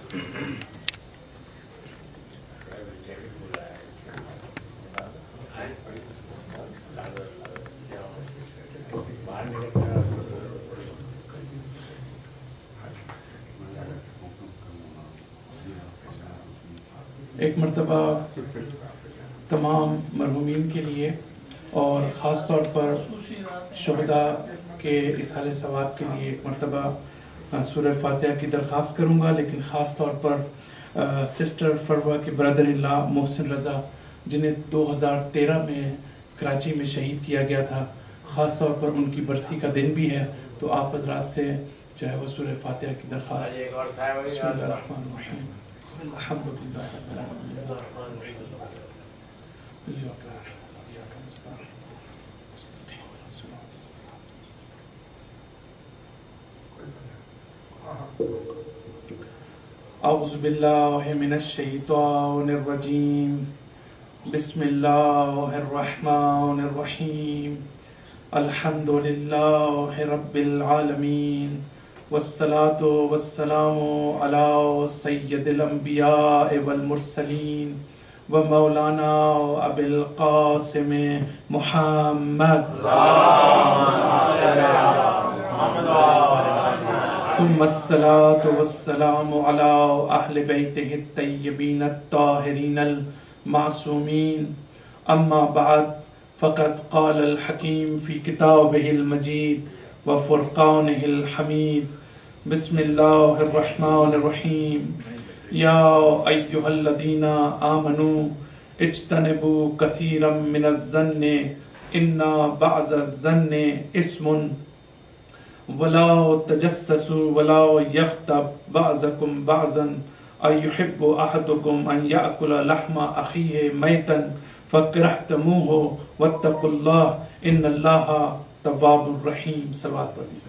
ایک مرتبہ تمام مرحومین کے لیے اور خاص طور پر شہداء کے اصحال ثواب کے لیے ایک مرتبہ سورہ فاتحہ کی درخواست کروں گا، لیکن خاص طور پر سسٹر فروہ کے برادر اللہ محسن رضا جنہیں 2013 میں کراچی میں شہید کیا گیا تھا، خاص طور پر ان کی برسی کا دن بھی ہے، تو آپ حضرات سے جو ہے وہ سورہ فاتحہ کی درخواست۔ بسم اللہ الرحمن الرحیم، الحمدللہ رب العالمین، اعوذ باللہ من الشیطان الرجیم، بسم اللہ الرحمن الرحیم، الحمد للہ رب العالمین، والصلاة والسلام علی سید الانبیاء والمرسلین ومولانا ابی القاسم محمد ثم الصلاة والسلام علی اہل بیتہ الطیبین الطاہرین المعصومین، اما بعد فقد قال الحکیم فی کتابہ المجید وفرقانہ الحمید، بسم اللہ الرحمن الرحیم، یا ایہا الذین آمنوا اجتنبوا کثیرا من الظن ان بعض الظن اسم ولا تجسسوا ولا یغتب بعضکم بعضا ایحب احدکم ان یأکل لحم اخیہ میتا فکرہتموہ واتقوا اللہ ان اللہ تواب الرحیم۔ صلوات پڑھیں۔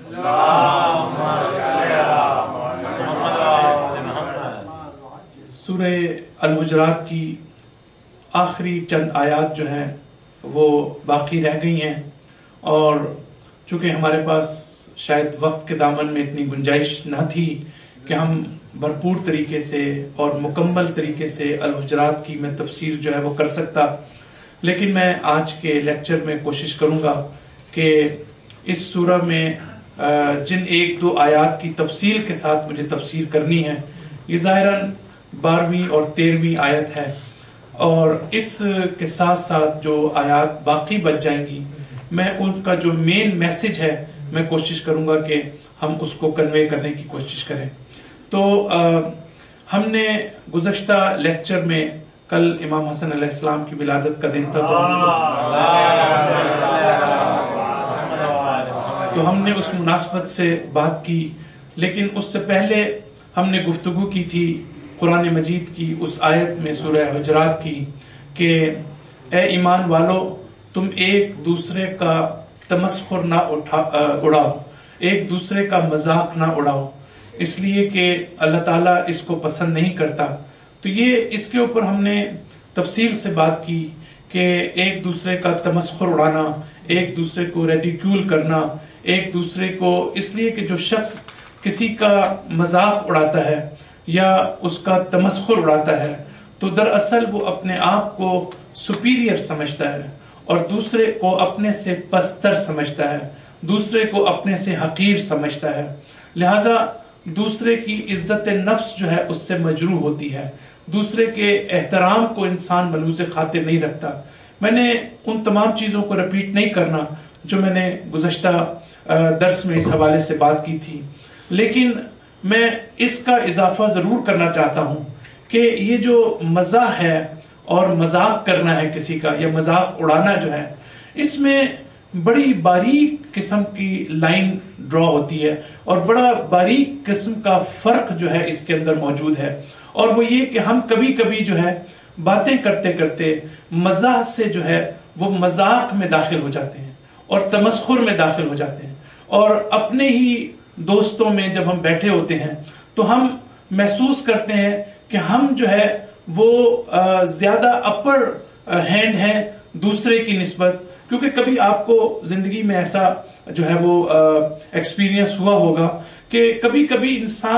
سورہ الحجرات کی آخری چند آیات جو ہیں وہ باقی رہ گئی ہیں، اور چونکہ ہمارے پاس شاید وقت کے دامن میں اتنی گنجائش نہ تھی کہ ہم بھرپور طریقے سے اور مکمل طریقے سے الحجرات کی میں تفسیر جو ہے وہ کر سکتا، لیکن میں آج کے لیکچر میں کوشش کروں گا کہ اس سورہ میں جن ایک دو آیات کی تفصیل کے ساتھ مجھے تفسیر کرنی ہے، یہ ظاہراً 12ویں اور 13ویں آیت ہے، اور اس کے ساتھ ساتھ جو آیات باقی بچ جائیں گی میں ان کا جو مین میسج ہے میں کوشش کروں گا کہ ہم اس کو کنوے کرنے کی کوشش کریں۔ تو ہم نے گزشتہ لیکچر میں کل امام حسن علیہ السلام کی ولادت کا دن تھا، تو ہم نے اس مناسبت سے بات کی، لیکن اس سے پہلے ہم نے گفتگو کی تھی قرآن مجید کی اس آیت میں سورہ حجرات کی کہ اے ایمان والو تم ایک دوسرے کا تمسخر نہ اڑاؤ، ایک دوسرے کا مذاق نہ اڑاؤ، اس لیے کہ اللہ تعالیٰ اس کو پسند نہیں کرتا۔ تو یہ اس کے اوپر ہم نے تفصیل سے بات کی کہ ایک دوسرے کا تمسخر اڑانا، ایک دوسرے کو ریڈیکیول کرنا، ایک دوسرے کو، اس لیے کہ جو شخص کسی کا مذاق اڑاتا ہے یا اس کا تمسخر اڑاتا ہے تو دراصل وہ اپنے آپ کو سپیریئر سمجھتا ہے اور دوسرے کو اپنے سے پستر سمجھتا ہے، دوسرے کو اپنے سے حقیر سمجھتا ہے، لہذا دوسرے کی عزت نفس جو ہے اس سے مجروح ہوتی ہے، دوسرے کے احترام کو انسان ملوث خاطر نہیں رکھتا۔ میں نے ان تمام چیزوں کو رپیٹ نہیں کرنا جو میں نے گزشتہ درس میں اس حوالے سے بات کی تھی، لیکن میں اس کا اضافہ ضرور کرنا چاہتا ہوں کہ یہ جو مزاح ہے اور مذاق کرنا ہے کسی کا یا مذاق اڑانا جو ہے، اس میں بڑی باریک قسم کی لائن ڈرا ہوتی ہے اور بڑا باریک قسم کا فرق جو ہے اس کے اندر موجود ہے، اور وہ یہ کہ ہم کبھی کبھی جو ہے باتیں کرتے کرتے مزاح سے جو ہے وہ مذاق میں داخل ہو جاتے ہیں اور تمسخر میں داخل ہو جاتے ہیں، اور اپنے ہی دوستوں میں جب ہم بیٹھے ہوتے ہیں تو ہم محسوس کرتے ہیں کہ ہم جو ہے وہ زیادہ اپر ہینڈ ہیں دوسرے کی نسبت، کیونکہ کبھی آپ کو زندگی میں ایسا جو ہے وہ ایکسپیرینس ہوا ہوگا کہ کبھی کبھی انسان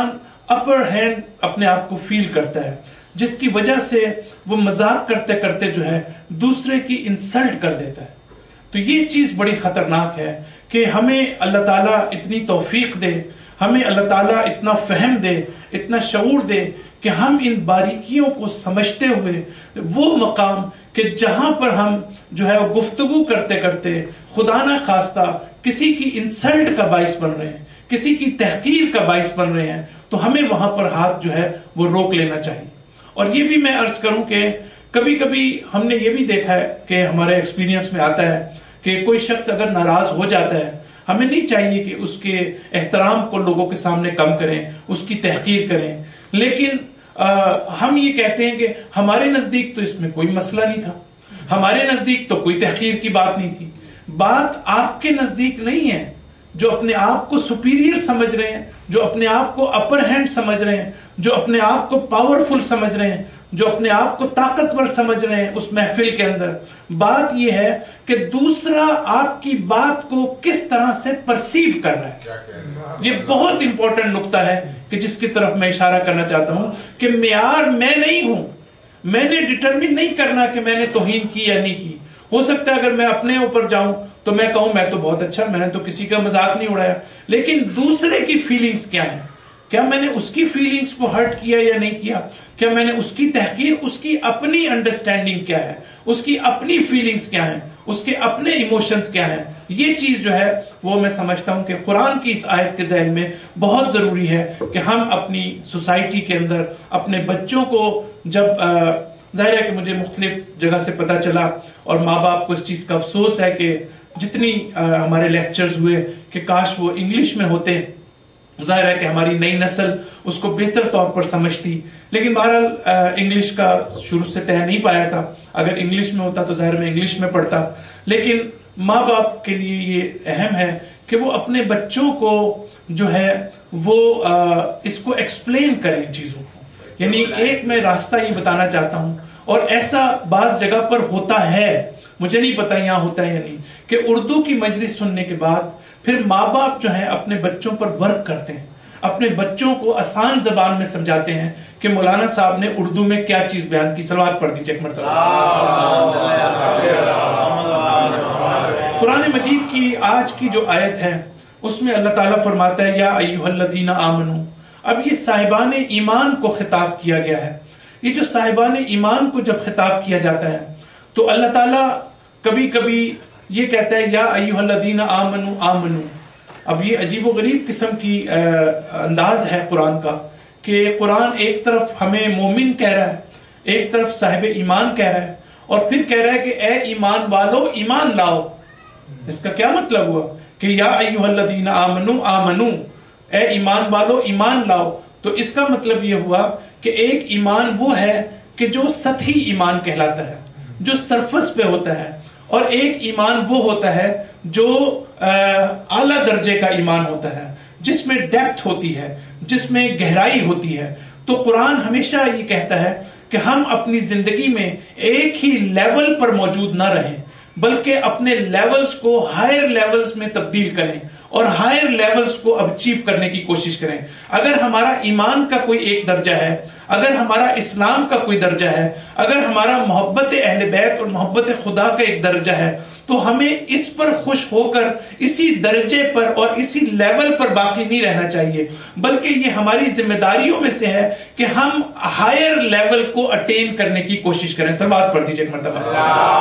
اپر ہینڈ اپنے آپ کو فیل کرتا ہے، جس کی وجہ سے وہ مذاق کرتے کرتے جو ہے دوسرے کی انسلٹ کر دیتا ہے. تو یہ چیز بڑی خطرناک ہے کہ ہمیں اللہ تعالیٰ اتنی توفیق دے، ہمیں اللہ تعالیٰ اتنا فہم دے، اتنا شعور دے کہ ہم ان باریکیوں کو سمجھتے ہوئے وہ مقام کہ جہاں پر ہم جو ہے گفتگو کرتے کرتے خدا نہ خواستہ کسی کی انسلٹ کا باعث بن رہے ہیں، کسی کی تحقیر کا باعث بن رہے ہیں، تو ہمیں وہاں پر ہاتھ جو ہے وہ روک لینا چاہیے. اور یہ بھی میں عرض کروں کہ کبھی کبھی ہم نے یہ بھی دیکھا ہے کہ ہمارے ایکسپیرینس میں آتا ہے کہ کوئی شخص اگر ناراض ہو جاتا ہے، ہمیں نہیں چاہیے کہ اس کے احترام کو لوگوں کے سامنے کم کریں، اس کی تحقیر کریں، لیکن ہم یہ کہتے ہیں کہ ہمارے نزدیک تو اس میں کوئی مسئلہ نہیں تھا، ہمارے نزدیک تو کوئی تحقیر کی بات نہیں تھی. بات آپ کے نزدیک نہیں ہے. جو اپنے آپ کو سپیریئر سمجھ رہے ہیں، جو اپنے آپ کو اپر ہینڈ سمجھ رہے ہیں، جو اپنے آپ کو پاورفل سمجھ رہے ہیں، جو اپنے آپ کو طاقتور سمجھ رہے ہیں اس محفل کے اندر، بات یہ ہے کہ دوسرا آپ کی بات کو کس طرح سے پرسیو کر رہا ہے. یہ بہت امپورٹنٹ نقطہ ہے کہ جس کی طرف میں اشارہ کرنا چاہتا ہوں کہ معیار میں نہیں ہوں، میں نے ڈٹرمن نہیں کرنا کہ میں نے توہین کی یا نہیں کی. ہو سکتا ہے اگر میں اپنے اوپر جاؤں تو میں کہوں میں تو بہت اچھا، میں نے تو کسی کا مذاق نہیں اڑایا، لیکن دوسرے کی فیلنگز کیا ہیں؟ کیا میں نے اس کی فیلنگز کو ہرٹ کیا یا نہیں کیا؟ کیا میں نے اس کی تحقیر، اس کی اپنی انڈرسٹینڈنگ کیا ہے، اس کی اپنی فیلنگز کیا ہیں، اس کے اپنے ایموشنز کیا ہیں؟ یہ چیز جو ہے وہ میں سمجھتا ہوں کہ قرآن کی اس آیت کے ذیل میں بہت ضروری ہے کہ ہم اپنی سوسائٹی کے اندر اپنے بچوں کو، جب ظاہر ہے کہ مجھے مختلف جگہ سے پتہ چلا اور ماں باپ کو اس چیز کا افسوس ہے کہ جتنی ہمارے لیکچرز ہوئے کہ کاش وہ انگلش میں ہوتے. ظاہر ہے کہ ہماری نئی نسل اس کو بہتر طور پر سمجھتی، لیکن بہرحال انگلش کا شروع سے طے نہیں پایا تھا. اگر انگلش میں ہوتا تو ظاہر میں انگلش میں پڑھتا، لیکن ماں باپ کے لیے یہ اہم ہے کہ وہ اپنے بچوں کو جو ہے وہ اس کو ایکسپلین کریں چیزوں کو. یعنی ایک میں راستہ یہ بتانا چاہتا ہوں، اور ایسا بعض جگہ پر ہوتا ہے، مجھے نہیں پتا یہاں ہوتا ہے یا نہیں، کہ اردو کی مجلس سننے کے بعد پھر ماں باپ جو ہیں اپنے بچوں پر ورک کرتے ہیں، اپنے بچوں کو آسان زبان میں سمجھاتے ہیں کہ مولانا صاحب نے اردو میں کیا چیز بیان کی. صلوات پڑھ دیجیے ایک مرتبہ. قرآن مجید کی آج کی جو آیت ہے اس میں اللہ تعالیٰ فرماتا ہے یا ایھا الذین آمنو. اب یہ صاحبان ایمان کو خطاب کیا گیا ہے. یہ جو صاحبان ایمان کو جب خطاب کیا جاتا ہے تو اللہ تعالیٰ کبھی کبھی یہ کہتا ہے یا ایھا الذین آمنو آمنو. اب یہ عجیب و غریب قسم کی انداز ہے قرآن کا کہ قرآن ایک طرف ہمیں مومن کہہ رہا ہے، ایک طرف صاحب ایمان کہہ رہا ہے، اور پھر کہہ رہا ہے کہ اے ایمان والو ایمان لاؤ. اس کا کیا مطلب ہوا کہ یا ایھا الذین آمنو آمنو، اے ایمان والو ایمان لاؤ؟ تو اس کا مطلب یہ ہوا کہ ایک ایمان وہ ہے کہ جو سطحی ایمان کہلاتا ہے، جو سرفس پہ ہوتا ہے، اور ایک ایمان وہ ہوتا ہے جو اعلیٰ درجے کا ایمان ہوتا ہے، جس میں ڈیپتھ ہوتی ہے، جس میں گہرائی ہوتی ہے. تو قرآن ہمیشہ یہ کہتا ہے کہ ہم اپنی زندگی میں ایک ہی لیول پر موجود نہ رہیں، بلکہ اپنے لیولز کو ہائر لیولز میں تبدیل کریں اور ہائر لیولز کو اچیو کرنے کی کوشش کریں. اگر ہمارا ایمان کا کوئی ایک درجہ ہے، اگر ہمارا اسلام کا کوئی درجہ ہے، اگر ہمارا محبت اہل بیت اور محبت خدا کا ایک درجہ ہے، تو ہمیں اس پر خوش ہو کر اسی درجے پر اور اسی لیول پر باقی نہیں رہنا چاہیے، بلکہ یہ ہماری ذمہ داریوں میں سے ہے کہ ہم ہائر لیول کو اٹین کرنے کی کوشش کریں. صلوات پڑھ دیجیے ایک مرتبہ.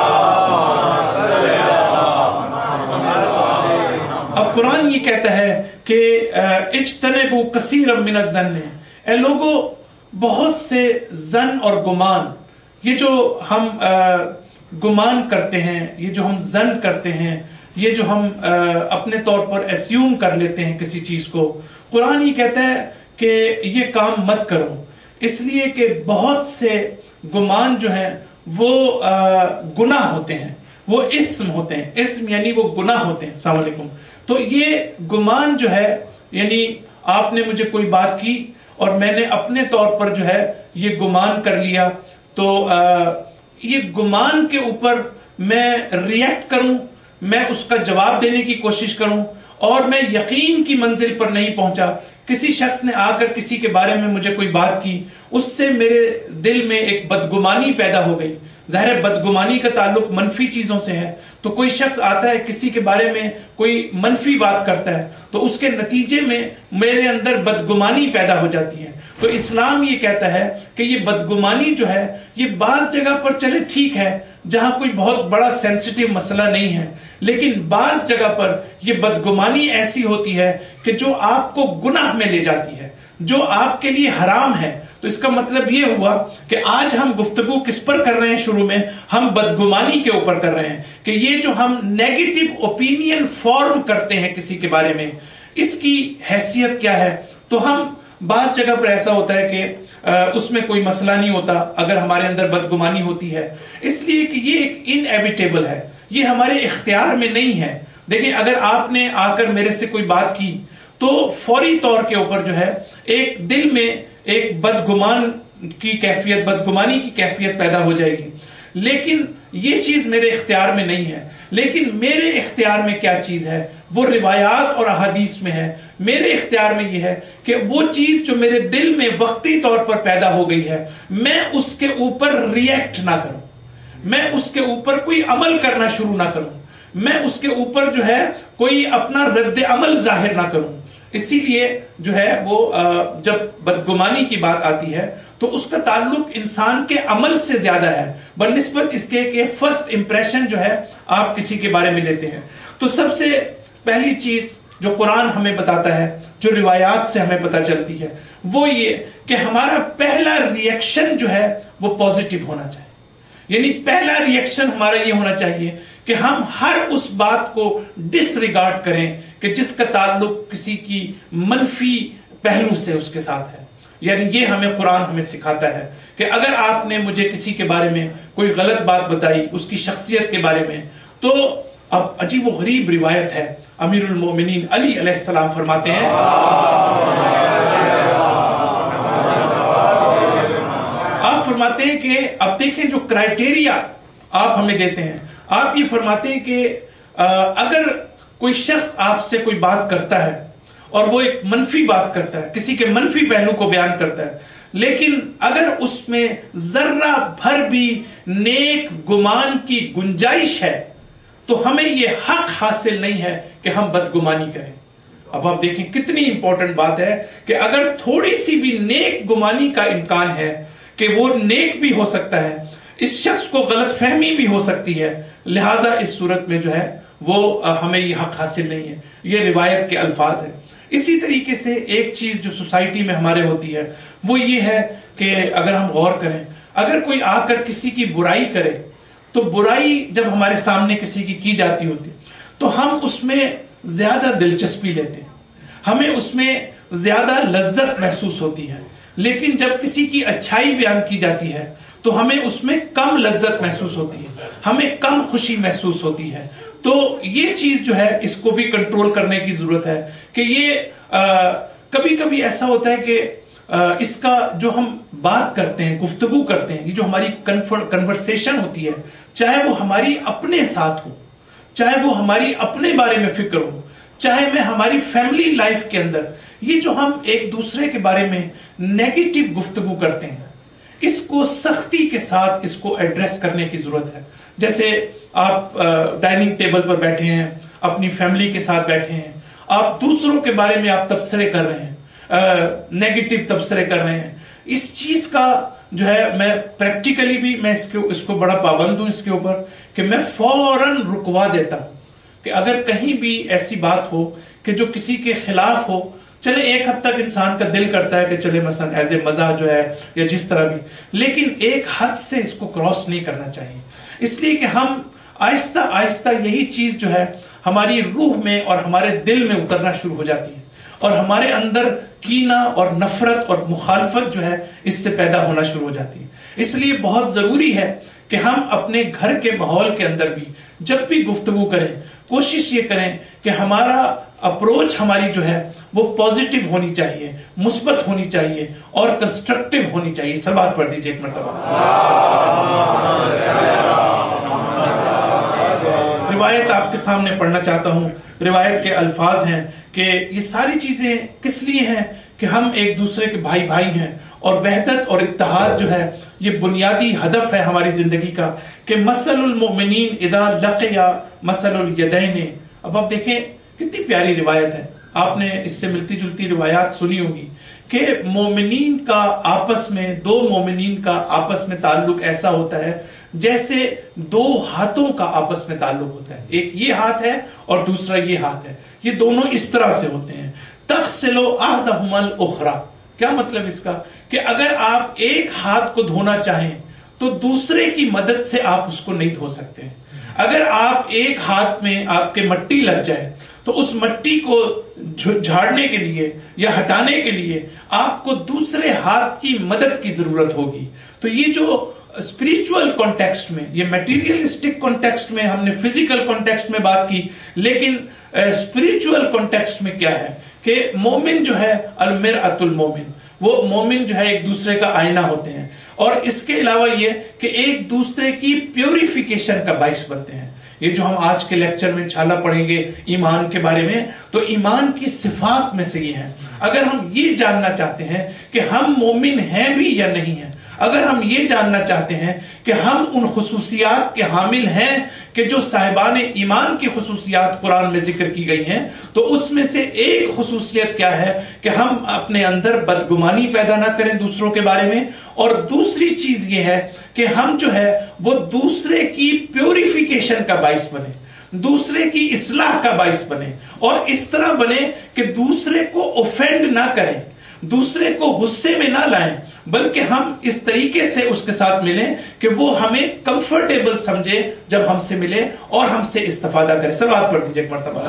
اب قرآن یہ کہتا ہے کہ اجتنبوا کثیرا من الظن، اے لوگوں بہت سے ظن اور گمان، یہ جو ہم گمان کرتے ہیں، یہ جو ہم ظن کرتے ہیں، یہ جو ہم اپنے طور پر اسیوم کر لیتے ہیں کسی چیز کو، قرآن یہ کہتا ہے کہ یہ کام مت کرو، اس لیے کہ بہت سے گمان جو ہیں وہ گناہ ہوتے ہیں، وہ اسم ہوتے ہیں. اسم یعنی وہ گناہ ہوتے ہیں. السلام علیکم. تو یہ گمان جو ہے، یعنی آپ نے مجھے کوئی بات کی اور میں نے اپنے طور پر جو ہے یہ گمان کر لیا، تو یہ گمان کے اوپر میں ریئیکٹ کروں، میں اس کا جواب دینے کی کوشش کروں، اور میں یقین کی منزل پر نہیں پہنچا کسی شخص نے آ کر کسی کے بارے میں مجھے کوئی بات کی, اس سے میرے دل میں ایک بدگمانی پیدا ہو گئی. ظاہر ہے بدگمانی کا تعلق منفی چیزوں سے ہے, تو کوئی شخص آتا ہے کسی کے بارے میں کوئی منفی بات کرتا ہے, تو اس کے نتیجے میں میرے اندر بدگمانی پیدا ہو جاتی ہے. تو اسلام یہ کہتا ہے کہ یہ بدگمانی جو ہے یہ بعض جگہ پر چلے ٹھیک ہے جہاں کوئی بہت بڑا سینسیٹیو مسئلہ نہیں ہے, لیکن بعض جگہ پر یہ بدگمانی ایسی ہوتی ہے کہ جو آپ کو گناہ میں لے جاتی ہے, جو آپ کے لیے حرام ہے. تو اس کا مطلب یہ ہوا کہ آج ہم گفتگو کس پر کر رہے ہیں, شروع میں ہم بدگمانی کے اوپر کر رہے ہیں کہ یہ جو ہم نیگیٹو اوپینین فارم کرتے ہیں کسی کے بارے میں, اس کی حیثیت کیا ہے. تو ہم بعض جگہ پر ایسا ہوتا ہے کہ اس میں کوئی مسئلہ نہیں ہوتا اگر ہمارے اندر بدگمانی ہوتی ہے, اس لیے کہ یہ ایک انایویٹیبل ہے, یہ ہمارے اختیار میں نہیں ہے. دیکھیں اگر آپ نے آ کر میرے سے کوئی بات کی تو فوری طور کے اوپر جو ہے ایک دل میں ایک بدگمانی کی کیفیت پیدا ہو جائے گی, لیکن یہ چیز میرے اختیار میں نہیں ہے. لیکن میرے اختیار میں کیا چیز ہے, وہ روایات اور احادیث میں ہے. میرے اختیار میں یہ ہے کہ وہ چیز جو میرے دل میں وقتی طور پر پیدا ہو گئی ہے, میں اس کے اوپر ریئیکٹ نہ کروں, میں اس کے اوپر کوئی عمل کرنا شروع نہ کروں, میں اس کے اوپر جو ہے کوئی اپنا رد عمل ظاہر نہ کروں. اسی لیے جو ہے وہ جب بدگمانی کی بات آتی ہے تو اس کا تعلق انسان کے عمل سے زیادہ ہے بنسبت اس کے کہ فرسٹ امپریشن جو ہے آپ کسی کے بارے میں لیتے ہیں. تو سب سے پہلی چیز جو قرآن ہمیں بتاتا ہے, جو روایات سے ہمیں پتہ چلتی ہے, وہ یہ کہ ہمارا پہلا ریئیکشن جو ہے وہ پازیٹیو ہونا چاہیے. یعنی پہلا ریئیکشن ہمارا یہ ہونا چاہیے کہ ہم ہر اس بات کو ڈس ریگارڈ کریں کہ جس کا تعلق کسی کی منفی پہلو سے اس کے ساتھ ہے. یعنی یہ ہمیں قرآن ہمیں سکھاتا ہے کہ اگر آپ نے مجھے کسی کے بارے میں کوئی غلط بات بتائی اس کی شخصیت کے بارے میں, تو اب عجیب و غریب روایت ہے, امیر المومنین علی علیہ السلام فرماتے ہیں, آپ فرماتے ہیں کہ اب دیکھیں جو کرائیٹیریا آپ ہمیں دیتے ہیں, آپ یہ فرماتے ہیں کہ اگر کوئی شخص آپ سے کوئی بات کرتا ہے اور وہ ایک منفی بات کرتا ہے, کسی کے منفی پہلو کو بیان کرتا ہے, لیکن اگر اس میں ذرہ بھر بھی نیک گمان کی گنجائش ہے تو ہمیں یہ حق حاصل نہیں ہے کہ ہم بدگمانی کریں. اب آپ دیکھیں کتنی امپورٹنٹ بات ہے کہ اگر تھوڑی سی بھی نیک گمانی کا امکان ہے کہ وہ نیک بھی ہو سکتا ہے, اس شخص کو غلط فہمی بھی ہو سکتی ہے, لہٰذا اس صورت میں جو ہے وہ ہمیں یہ حق حاصل نہیں ہے. یہ روایت کے الفاظ ہیں. اسی طریقے سے ایک چیز جو سوسائٹی میں ہمارے ہوتی ہے وہ یہ ہے کہ اگر ہم غور کریں, اگر کوئی آ کر کسی کی برائی کرے تو برائی جب ہمارے سامنے کسی کی جاتی ہوتی تو ہم اس میں زیادہ دلچسپی لیتے ہیں, ہمیں اس میں زیادہ لذت محسوس ہوتی ہے. لیکن جب کسی کی اچھائی بیان کی جاتی ہے تو ہمیں اس میں کم لذت محسوس ہوتی ہے, ہمیں کم خوشی محسوس ہوتی ہے. تو یہ چیز جو ہے اس کو بھی کنٹرول کرنے کی ضرورت ہے کہ یہ کبھی کبھی ایسا ہوتا ہے کہ اس کا جو ہم بات کرتے ہیں, گفتگو کرتے ہیں, یہ جو ہماری کنورسیشن ہوتی ہے, چاہے وہ ہماری اپنے ساتھ ہو, چاہے وہ ہماری اپنے بارے میں فکر ہو, چاہے میں ہماری فیملی لائف کے اندر, یہ جو ہم ایک دوسرے کے بارے میں نیگیٹو گفتگو کرتے ہیں, اس کو سختی کے ساتھ اس کو ایڈریس کرنے کی ضرورت ہے. جیسے آپ ڈائننگ ٹیبل پر بیٹھے ہیں, اپنی فیملی کے ساتھ بیٹھے ہیں, آپ دوسروں کے بارے میں آپ تبصرے کر رہے ہیں, نیگیٹو تبصرے کر رہے ہیں. اس چیز کا جو ہے میں پریکٹیکلی بھی میں اس کو بڑا پابند ہوں اس کے اوپر کہ میں فوراً رکوا دیتا ہوں کہ اگر کہیں بھی ایسی بات ہو کہ جو کسی کے خلاف ہو, چلے ایک حد تک انسان کا دل کرتا ہے کہ چلے مثلا ایز اے مزاح جو ہے یا جس طرح بھی, لیکن ایک حد سے اس کو کراس نہیں کرنا چاہیے. اس لیے کہ ہم آہستہ آہستہ یہی چیز جو ہے ہماری روح میں اور ہمارے دل میں اترنا شروع ہو جاتی ہے, اور ہمارے اندر کینہ اور نفرت اور مخالفت جو ہے اس سے پیدا ہونا شروع ہو جاتی ہے. اس لیے بہت ضروری ہے کہ ہم اپنے گھر کے ماحول کے اندر بھی جب بھی گفتگو کریں, کوشش یہ کریں کہ ہمارا اپروچ ہماری جو ہے وہ پازیٹیو ہونی چاہیے, مثبت ہونی چاہیے اور کنسٹرکٹیو ہونی چاہیے. صلوات پڑھ دیجیے ایک مرتبہ. روایت آپ کے سامنے پڑھنا چاہتا ہوں. روایت کے الفاظ ہیں کہ یہ ساری چیزیں کس لیے ہیں کہ ہم ایک دوسرے کے بھائی بھائی ہیں, اور وحدت اور اتحاد جو ہے یہ بنیادی ہدف ہے ہماری زندگی کا. کہ مثل المؤمنین اذا لقیا مثل الیدین. اب آپ دیکھیں کتنی پیاری روایت ہے, آپ نے اس سے ملتی جلتی روایات سنی ہوگی کہ مومنین کا آپس میں, دو مومنین کا آپس میں تعلق ایسا ہوتا ہے جیسے دو ہاتھوں کا آپس میں تعلق ہوتا ہے. ایک یہ ہاتھ ہے اور دوسرا یہ ہاتھ ہے, یہ دونوں اس طرح سے ہوتے ہیں. تغسل احدہما الاخری. کیا مطلب اس کا؟ کہ اگر آپ ایک ہاتھ کو دھونا چاہیں تو دوسرے کی مدد سے آپ اس کو نہیں دھو سکتے. اگر آپ ایک ہاتھ میں آپ کے مٹی لگ جائے تو اس مٹی کو جھاڑنے کے لیے یا ہٹانے کے لیے آپ کو دوسرے ہاتھ کی مدد کی ضرورت ہوگی. تو یہ جو اسپریچول کانٹیکسٹ میں, یہ میٹیریلسٹک کانٹیکسٹ میں ہم نے فزیکل کانٹیکسٹ میں بات کی, لیکن اسپریچول کانٹیکسٹ میں کیا ہے کہ مومن جو ہے المرأۃ المومن, وہ مومن جو ہے ایک دوسرے کا آئینہ ہوتے ہیں, اور اس کے علاوہ یہ کہ ایک دوسرے کی پیوریفیکیشن کا باعث بنتے ہیں. یہ جو ہم آج کے لیکچر میں انشاءاللہ پڑھیں گے ایمان کے بارے میں, تو ایمان کی صفات میں سے یہ ہے. اگر ہم یہ جاننا چاہتے ہیں کہ ہم مومن ہیں بھی یا نہیں ہیں, اگر ہم یہ جاننا چاہتے ہیں کہ ہم ان خصوصیات کے حامل ہیں کہ جو صاحبان ایمان کی خصوصیات قرآن میں ذکر کی گئی ہیں, تو اس میں سے ایک خصوصیت کیا ہے کہ ہم اپنے اندر بدگمانی پیدا نہ کریں دوسروں کے بارے میں, اور دوسری چیز یہ ہے کہ ہم جو ہے وہ دوسرے کی پیوریفیکیشن کا باعث بنے, دوسرے کی اصلاح کا باعث بنے, اور اس طرح بنے کہ دوسرے کو اوفینڈ نہ کریں, دوسرے کو غصے میں نہ لائیں, بلکہ ہم اس طریقے سے اس کے ساتھ ملیں کہ وہ ہمیں کمفرٹیبل سمجھے جب ہم سے ملے اور ہم سے استفادہ کرے. صلوات پڑھ دیجیے ایک مرتبہ.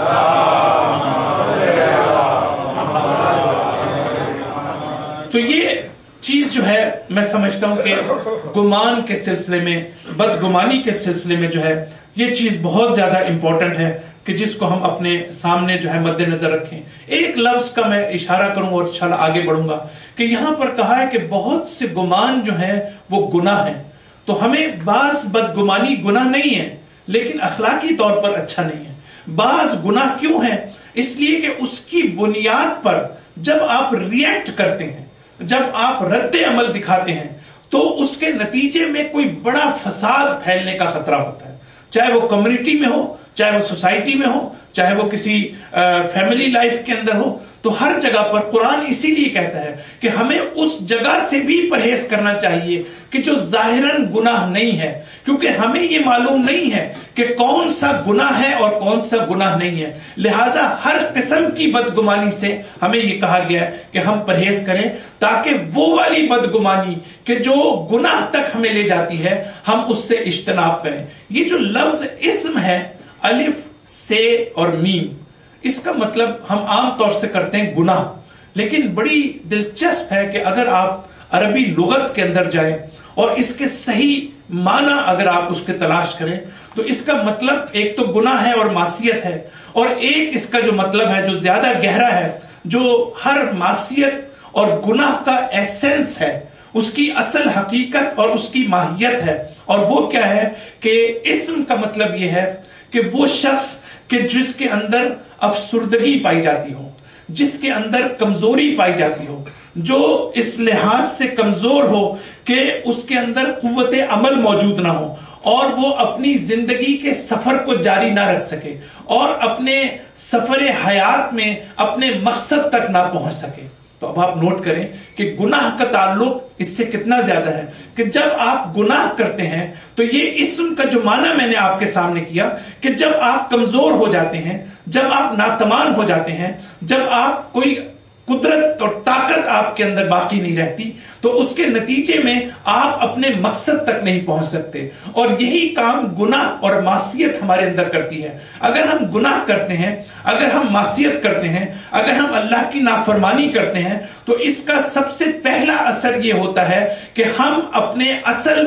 تو یہ چیز جو ہے میں سمجھتا ہوں کہ گمان کے سلسلے میں, بدگمانی کے سلسلے میں جو ہے یہ چیز بہت زیادہ امپورٹنٹ ہے کہ جس کو ہم اپنے سامنے جو ہے مد نظر رکھیں. ایک لفظ کا میں اشارہ کروں اور انشاءاللہ آگے بڑھوں گا کہ یہاں پر کہا ہے کہ بہت سے گمان جو ہیں وہ گناہ ہیں. تو ہمیں بعض بدگمانی گناہ نہیں ہے لیکن اخلاقی طور پر اچھا نہیں ہے. بعض گناہ کیوں ہیں؟ اس لیے کہ اس کی بنیاد پر جب آپ ریئیکٹ کرتے ہیں, جب آپ رد عمل دکھاتے ہیں, تو اس کے نتیجے میں کوئی بڑا فساد پھیلنے کا خطرہ ہوتا ہے, چاہے وہ کمیونٹی میں ہو, چاہے وہ سوسائٹی میں ہو, چاہے وہ کسی فیملی لائف کے اندر ہو. تو ہر جگہ پر قرآن اسی لیے کہتا ہے کہ ہمیں اس جگہ سے بھی پرہیز کرنا چاہیے کہ جو ظاہراً گناہ نہیں ہے, کیونکہ ہمیں یہ معلوم نہیں ہے کہ کون سا گناہ ہے اور کون سا گناہ نہیں ہے. لہٰذا ہر قسم کی بدگمانی سے ہمیں یہ کہا گیا ہے کہ ہم پرہیز کریں, تاکہ وہ والی بدگمانی کہ جو گناہ تک ہمیں لے جاتی ہے ہم اس سے اجتناب کریں. یہ جو لفظ اسم ہے, الف سے اور میم, اس کا مطلب ہم عام طور سے کرتے ہیں گناہ, لیکن بڑی دلچسپ ہے کہ اگر آپ عربی لغت کے اندر جائیں اور اس کے صحیح معنی اگر آپ اس کے تلاش کریں تو اس کا مطلب ایک تو گناہ ہے اور معصیت ہے, اور ایک اس کا جو مطلب ہے جو زیادہ گہرا ہے, جو ہر معصیت اور گناہ کا ایسنس ہے, اس کی اصل حقیقت اور اس کی ماہیت ہے. اور وہ کیا ہے کہ اسم کا مطلب یہ ہے کہ وہ شخص کہ جس کے اندر افسردگی پائی جاتی ہو, جس کے اندر کمزوری پائی جاتی ہو, جو اس لحاظ سے کمزور ہو کہ اس کے اندر قوت عمل موجود نہ ہو, اور وہ اپنی زندگی کے سفر کو جاری نہ رکھ سکے, اور اپنے سفر حیات میں اپنے مقصد تک نہ پہنچ سکے. تو اب آپ نوٹ کریں کہ گناہ کا تعلق اس سے کتنا زیادہ ہے کہ جب آپ گناہ کرتے ہیں تو یہ اسم کا جو معنی میں نے آپ کے سامنے کیا کہ جب آپ کمزور ہو جاتے ہیں, جب آپ ناتمان ہو جاتے ہیں, جب آپ کوئی قدرت اور طاقت آپ کے اندر باقی نہیں رہتی, تو اس کے نتیجے میں آپ اپنے مقصد تک نہیں پہنچ سکتے. اور یہی کام گناہ اور معصیت ہمارے اندر کرتی ہے. اگر ہم گناہ کرتے ہیں, اگر ہم معصیت کرتے ہیں, اگر ہم اللہ کی نافرمانی کرتے ہیں, تو اس کا سب سے پہلا اثر یہ ہوتا ہے کہ ہم اپنے اصل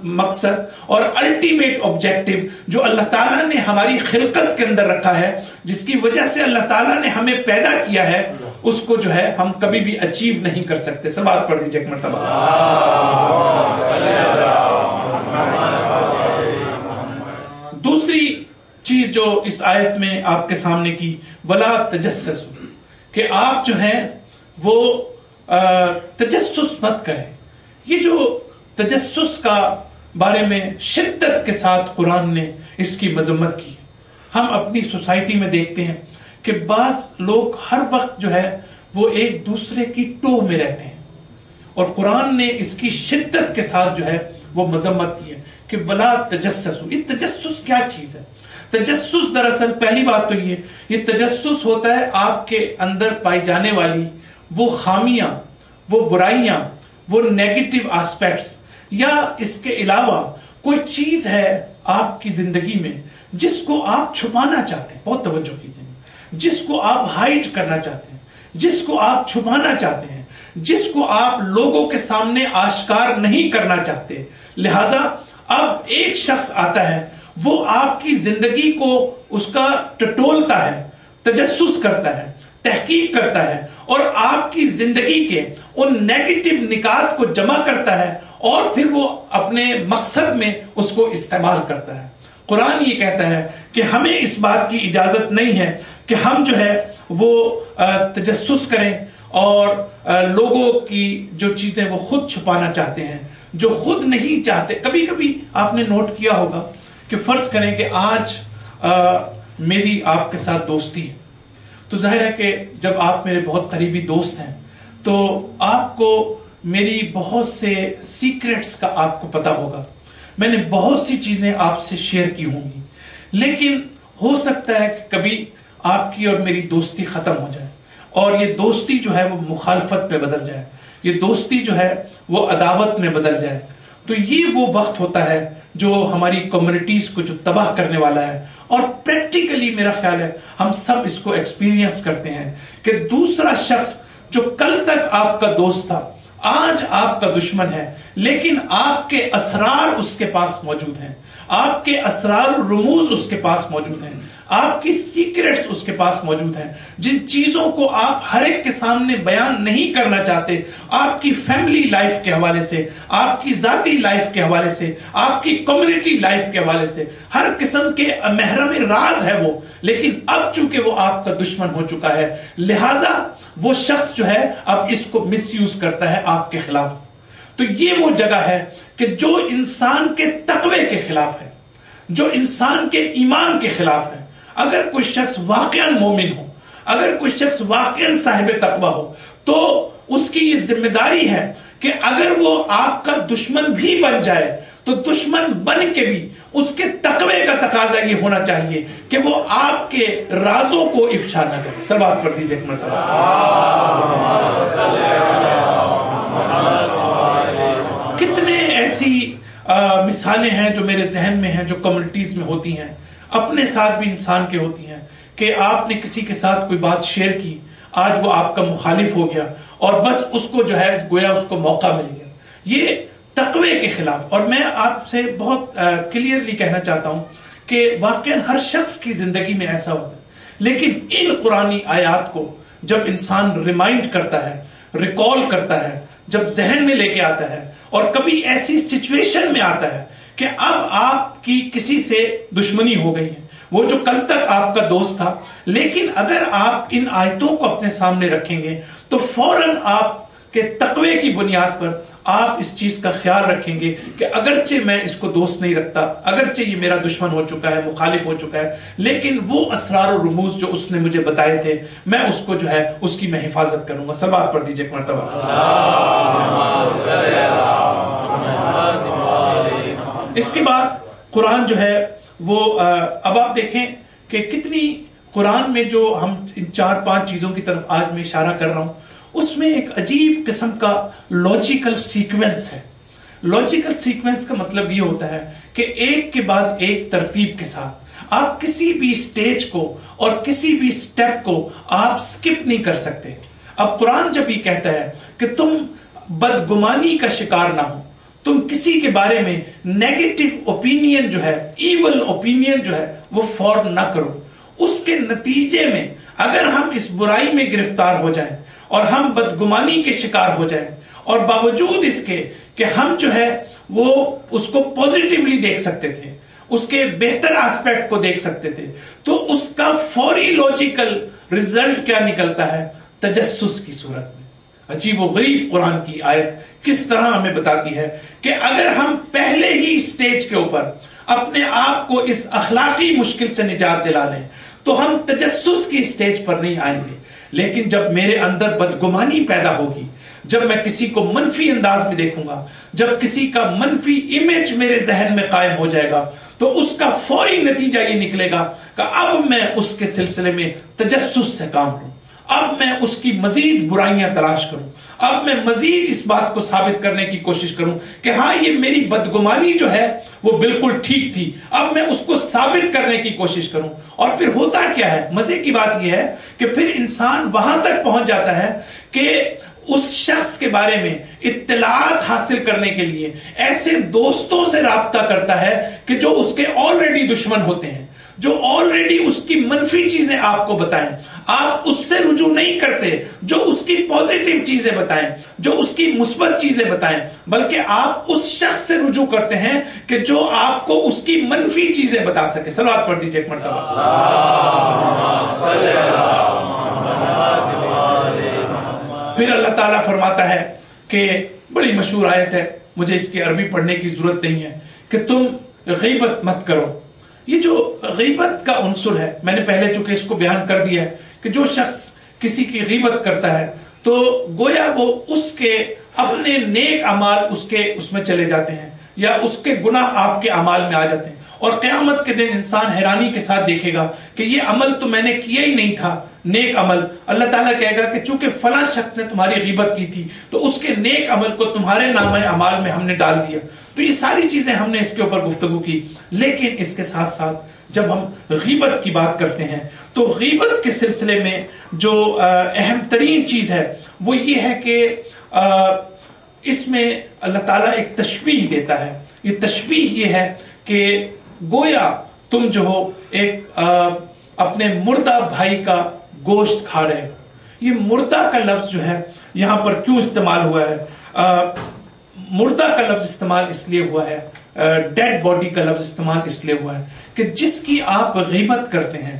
مقصد اور الٹیمیٹ آبجیکٹو جو اللہ تعالیٰ نے ہماری خلقت کے اندر رکھا ہے, جس کی وجہ سے اللہ تعالیٰ نے ہمیں پیدا کیا ہے, اس کو جو ہے ہم کبھی بھی اچیو نہیں کر سکتے. سبات پڑھ دیجیے ایک مرتبہ. دوسری چیز جو اس آیت میں آپ کے سامنے کی ولا تجسسوا، کہ آپ جو ہیں وہ تجسس مت کریں. یہ جو تجسس کا بارے میں شدت کے ساتھ قرآن نے اس کی مذمت کی. ہم اپنی سوسائٹی میں دیکھتے ہیں کہ بعض لوگ ہر وقت جو ہے وہ ایک دوسرے کی ٹو میں رہتے ہیں، اور قرآن نے اس کی شدت کے ساتھ جو ہے وہ مذمت کی ہے کہ ولا تجسسوا. یہ تجسس کیا چیز ہے؟ تجسس دراصل پہلی بات تو یہ تجسس ہوتا ہے آپ کے اندر پائی جانے والی وہ خامیاں، وہ برائیاں، وہ نیگیٹو آسپیکٹس، یا اس کے علاوہ کوئی چیز ہے آپ کی زندگی میں جس کو آپ چھپانا چاہتے ہیں. بہت توجہ کیجیے. جس کو آپ ہائڈ کرنا چاہتے ہیں، جس کو آپ چھپانا چاہتے ہیں، جس کو آپ لوگوں کے سامنے آشکار نہیں کرنا چاہتے. لہذا اب ایک شخص آتا ہے، وہ آپ کی زندگی کو اس کا ٹٹولتا ہے، تجسس کرتا ہے، تحقیق کرتا ہے، اور آپ کی زندگی کے ان نیگیٹو نکات کو جمع کرتا ہے، اور پھر وہ اپنے مقصد میں اس کو استعمال کرتا ہے. قرآن یہ کہتا ہے کہ ہمیں اس بات کی اجازت نہیں ہے کہ ہم جو ہے وہ تجسس کریں اور لوگوں کی جو چیزیں وہ خود چھپانا چاہتے ہیں، جو خود نہیں چاہتے. کبھی کبھی آپ نے نوٹ کیا ہوگا کہ فرض کریں کہ آج میری آپ کے ساتھ دوستی ہے، تو ظاہر ہے کہ جب آپ میرے بہت قریبی دوست ہیں تو آپ کو میری بہت سے سیکریٹس کا آپ کو پتا ہوگا. میں نے بہت سی چیزیں آپ سے شیئر کی ہوں گی، لیکن ہو سکتا ہے کہ کبھی آپ کی اور میری دوستی ختم ہو جائے، اور یہ دوستی جو ہے وہ مخالفت میں بدل جائے، یہ دوستی جو ہے وہ عداوت میں بدل جائے. تو یہ وہ وقت ہوتا ہے جو ہماری کمیونٹیز کو جو تباہ کرنے والا ہے. اور پریکٹیکلی میرا خیال ہے ہم سب اس کو ایکسپیرینس کرتے ہیں کہ دوسرا شخص جو کل تک آپ کا دوست تھا آج آپ کا دشمن ہے، لیکن آپ کے اسرار اس کے پاس موجود ہیں، آپ کے اسرار و رموز اس کے پاس موجود ہیں، آپ کی سیکریٹس اس کے پاس موجود ہیں، جن چیزوں کو آپ ہر ایک کے سامنے بیان نہیں کرنا چاہتے. آپ کی فیملی لائف کے حوالے سے، آپ کی ذاتی لائف کے حوالے سے، آپ کی کمیونٹی لائف کے حوالے سے ہر قسم کے محرم راز ہے وہ، لیکن اب چونکہ وہ آپ کا دشمن ہو چکا ہے، لہذا وہ شخص جو ہے اب اس کو مس یوز کرتا ہے آپ کے خلاف. تو یہ وہ جگہ ہے کہ جو انسان کے تقوی کے خلاف ہے، جو انسان کے ایمان کے خلاف ہے. اگر کوئی شخص واقعا مومن ہو، اگر کوئی شخص واقعا صاحب تقوی ہو، تو اس کی یہ ذمہ داری ہے کہ اگر وہ آپ کا دشمن بھی بن جائے تو دشمن بن کے بھی اس کے تقوی کا تقاضا یہ ہونا چاہیے کہ وہ آپ کے رازوں کو افشا نہ کرے. صلوات پڑھ دیجیے ایک مرتبہ. کتنے ایسی مثالیں ہیں جو میرے ذہن میں ہیں، جو کمیونٹیز میں ہوتی ہیں، اپنے ساتھ بھی انسان کے ہوتی ہیں، کہ آپ نے کسی کے ساتھ کوئی بات شیئر کی، آج وہ آپ کا مخالف ہو گیا، اور بس اس کو جو ہے گویا اس کو موقع مل گیا. یہ تقوی کے خلاف. اور میں آپ سے بہت کلیئرلی کہنا چاہتا ہوں کہ واقعا ہر شخص کی زندگی میں ایسا ہوتا ہے، لیکن ان قرآنی آیات کو جب انسان ریمائنڈ کرتا ہے، ریکال کرتا ہے، جب ذہن میں لے کے آتا ہے، اور کبھی ایسی سچویشن میں آتا ہے کہ اب آپ کی کسی سے دشمنی ہو گئی ہے، وہ جو کل تک آپ کا دوست تھا، لیکن اگر آپ ان آیتوں کو اپنے سامنے رکھیں گے تو فوراً آپ کے تقوی کی بنیاد پر آپ اس چیز کا خیال رکھیں گے کہ اگرچہ میں اس کو دوست نہیں رکھتا، اگرچہ یہ میرا دشمن ہو چکا ہے، مخالف ہو چکا ہے، لیکن وہ اسرار و رموز جو اس نے مجھے بتائے تھے میں اس کو جو ہے اس کی میں حفاظت کروں گا. صلوات پڑھ دیجیے ایک مرتبہ. اس کے بعد قرآن جو ہے وہ اب آپ دیکھیں کہ کتنی قرآن میں جو ہم ان 4-5 چیزوں کی طرف آج میں اشارہ کر رہا ہوں، اس میں ایک عجیب قسم کا لاجیکل سیکوینس ہے. لاجیکل سیکوینس کا مطلب یہ ہوتا ہے کہ ایک کے بعد ایک ترتیب کے ساتھ آپ کسی بھی سٹیج کو اور کسی بھی سٹیپ کو آپ سکپ نہیں کر سکتے. اب قرآن جب یہ کہتا ہے کہ تم بدگمانی کا شکار نہ ہو، تم کسی کے بارے میں نیگیٹو اوپینین جو ہے، ایول اوپینین جو ہے وہ فارم نہ کرو، اس کے نتیجے میں اگر ہم اس برائی میں گرفتار ہو جائیں اور ہم بدگمانی کے شکار ہو جائیں، اور باوجود اس کے کہ ہم جو ہے وہ اس کو پوزیٹیولی دیکھ سکتے تھے اس کے بہتر آسپیکٹ کو دیکھ سکتے تھے، تو اس کا فوری لاجیکل ریزلٹ کیا نکلتا ہے؟ تجسس کی صورت میں۔ عجیب و غریب قرآن کی آیت کس طرح ہمیں بتاتی ہے کہ اگر ہم پہلے ہی سٹیج کے اوپر اپنے آپ کو اس اخلاقی مشکل سے نجات دلا لیں تو ہم تجسس کی سٹیج پر نہیں آئیں گے، لیکن جب میرے اندر بدگمانی پیدا ہوگی، جب میں کسی کو منفی انداز میں دیکھوں گا، جب کسی کا منفی امیج میرے ذہن میں قائم ہو جائے گا، تو اس کا فوری نتیجہ یہ نکلے گا کہ اب میں اس کے سلسلے میں تجسس سے کام لوں، اب میں اس کی مزید برائیاں تلاش کروں، اب میں مزید اس بات کو ثابت کرنے کی کوشش کروں کہ ہاں یہ میری بدگمانی جو ہے وہ بالکل ٹھیک تھی، اب میں اس کو ثابت کرنے کی کوشش کروں۔ اور پھر ہوتا کیا ہے؟ مزے کی بات یہ ہے کہ پھر انسان وہاں تک پہنچ جاتا ہے کہ اس شخص کے بارے میں اطلاعات حاصل کرنے کے لیے ایسے دوستوں سے رابطہ کرتا ہے کہ جو اس کے آلریڈی دشمن ہوتے ہیں، جو آلریڈی اس کی منفی چیزیں آپ کو بتائیں، آپ اس سے رجوع نہیں کرتے، جو اس کی پازیٹیو چیزیں بتائیں، جو اس کی مثبت چیزیں بتائیں، بلکہ آپ اس شخص سے رجوع کرتے ہیں کہ جو آپ کو اس کی منفی چیزیں بتا سکے۔ صلوات پڑھ دیجیے ایک مرتبہ۔ پھر اللہ تعالیٰ فرماتا ہے کہ بڑی مشہور آیت ہے، مجھے اس کی عربی پڑھنے کی ضرورت نہیں ہے، کہ تم غیبت مت کرو۔ یہ جو غیبت کا عنصر ہے، میں نے پہلے چونکہ اس کو بیان کر دیا ہے کہ جو شخص کسی کی غیبت کرتا ہے تو گویا وہ اس کے اپنے نیک اعمال اس میں چلے جاتے ہیں، یا اس کے گناہ آپ کے اعمال میں آ جاتے ہیں، اور قیامت کے دن انسان حیرانی کے ساتھ دیکھے گا کہ یہ عمل تو میں نے کیا ہی نہیں تھا، نیک عمل۔ اللہ تعالیٰ کہے گا کہ چونکہ فلاں شخص نے تمہاری غیبت کی تھی تو اس کے نیک عمل کو تمہارے نامہ اعمال میں ہم نے ڈال دیا۔ تو یہ ساری چیزیں ہم نے اس کے اوپر گفتگو کی، لیکن اس کے ساتھ ساتھ جب ہم غیبت کی بات کرتے ہیں تو غیبت کے سلسلے میں جو اہم ترین چیز ہے وہ یہ ہے کہ اس میں اللہ تعالیٰ ایک تشبیہ دیتا ہے۔ یہ تشبیہ یہ ہے کہ گویا تم جو ہو ایک اپنے مردہ بھائی کا گوشت کھا رہے ہو۔ یہ مردہ کا لفظ جو ہے یہاں پر کیوں استعمال ہوا ہے؟ مردہ کا لفظ استعمال اس لیے ہوا ہے، ڈیڈ باڈی کا لفظ استعمال اس لیے ہوا ہے کہ جس کی آپ غیبت کرتے ہیں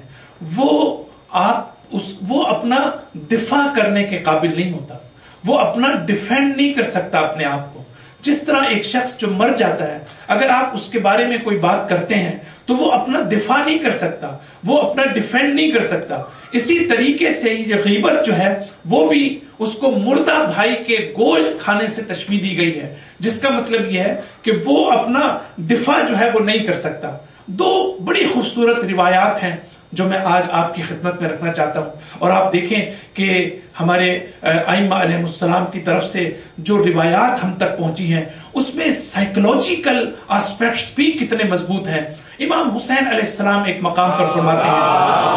وہ اپنا دفاع کرنے کے قابل نہیں ہوتا، وہ اپنا ڈیفینڈ نہیں کر سکتا اپنے آپ کو۔ جس طرح ایک شخص جو مر جاتا ہے، اگر آپ اس کے بارے میں کوئی بات کرتے ہیں تو وہ اپنا دفاع نہیں کر سکتا، وہ اپنا ڈیفینڈ نہیں کر سکتا۔ اسی طریقے سے یہ غیبت جو ہے وہ بھی اس کو مردہ بھائی کے گوشت کھانے سے تشبیہ دی گئی ہے، جس کا مطلب یہ ہے کہ وہ اپنا دفاع جو ہے وہ نہیں کر سکتا۔ دو بڑی خوبصورت روایات ہیں جو میں آج آپ کی خدمت میں رکھنا چاہتا ہوں، اور آپ دیکھیں کہ ہمارے ائمہ علیہ السلام کی طرف سے جو روایات ہم تک پہنچی ہیں اس میں سائیکولوجیکل آسپیکٹس بھی کتنے مضبوط ہیں۔ امام حسین علیہ السلام ایک مقام پر فرماتے ہیں،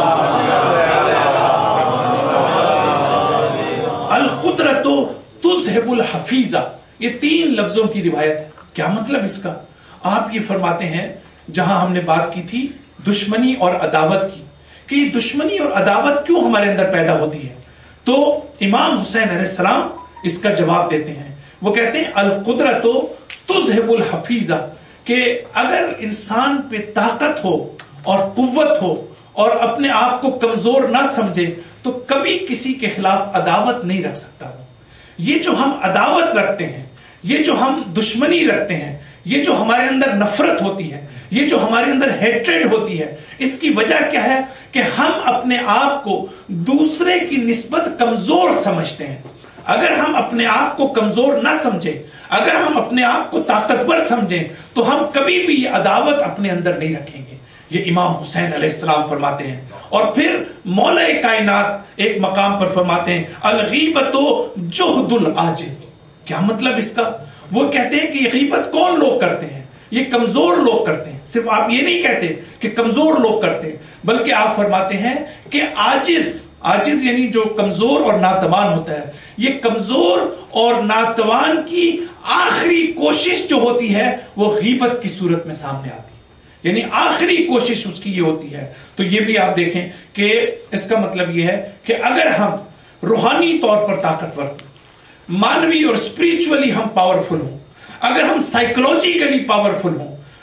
القدرۃ تذہب الحفیظہ۔ یہ 3 لفظوں کی روایت ہے۔ کیا مطلب اس کا؟ آپ یہ فرماتے ہیں، جہاں ہم نے بات کی تھی دشمنی اور عداوت کی، کہ یہ دشمنی اور عداوت کیوں ہمارے اندر پیدا ہوتی ہے، تو امام حسین علیہ السلام اس کا جواب دیتے ہیں۔ وہ کہتے ہیں القدرۃ تذہب الحفیظہ، کہ اگر انسان پہ طاقت ہو اور قوت ہو اور اپنے آپ کو کمزور نہ سمجھے تو کبھی کسی کے خلاف عداوت نہیں رکھ سکتا۔ یہ جو ہم عداوت رکھتے ہیں، یہ جو ہم دشمنی رکھتے ہیں، یہ جو ہمارے اندر نفرت ہوتی ہے، یہ جو ہمارے اندر ہیٹریڈ ہوتی ہے، اس کی وجہ کیا ہے کہ ہم اپنے آپ کو دوسرے کی نسبت کمزور سمجھتے ہیں۔ اگر ہم اپنے آپ کو کمزور نہ سمجھیں، اگر ہم اپنے آپ کو طاقتور سمجھیں تو ہم کبھی بھی یہ عداوت اپنے اندر نہیں رکھیں گے۔ یہ امام حسین علیہ السلام فرماتے ہیں۔ اور پھر مولا کائنات ایک مقام پر فرماتے ہیں الغیبۃ جہد العاجز۔ کیا مطلب اس کا؟ وہ کہتے ہیں کہ یہ غیبت کون لوگ کرتے ہیں؟ یہ کمزور لوگ کرتے ہیں۔ صرف آپ یہ نہیں کہتے کہ کمزور لوگ کرتے ہیں، بلکہ آپ فرماتے ہیں کہ عاجز یعنی جو کمزور اور ناتوان ہوتا ہے، یہ کمزور اور ناتوان کی آخری کوشش جو ہوتی ہے وہ غیبت کی صورت میں سامنے آتی ہے، یعنی آخری کوشش اس کی یہ ہوتی ہے۔ تو یہ بھی آپ دیکھیں کہ اس کا مطلب یہ ہے کہ اگر ہم روحانی طور پر طاقتور ہوں، مانوی اور اسپریچولی ہم پاورفل ہوں، اگر ہم سائیکولوجیکلی پاورفل ہوں،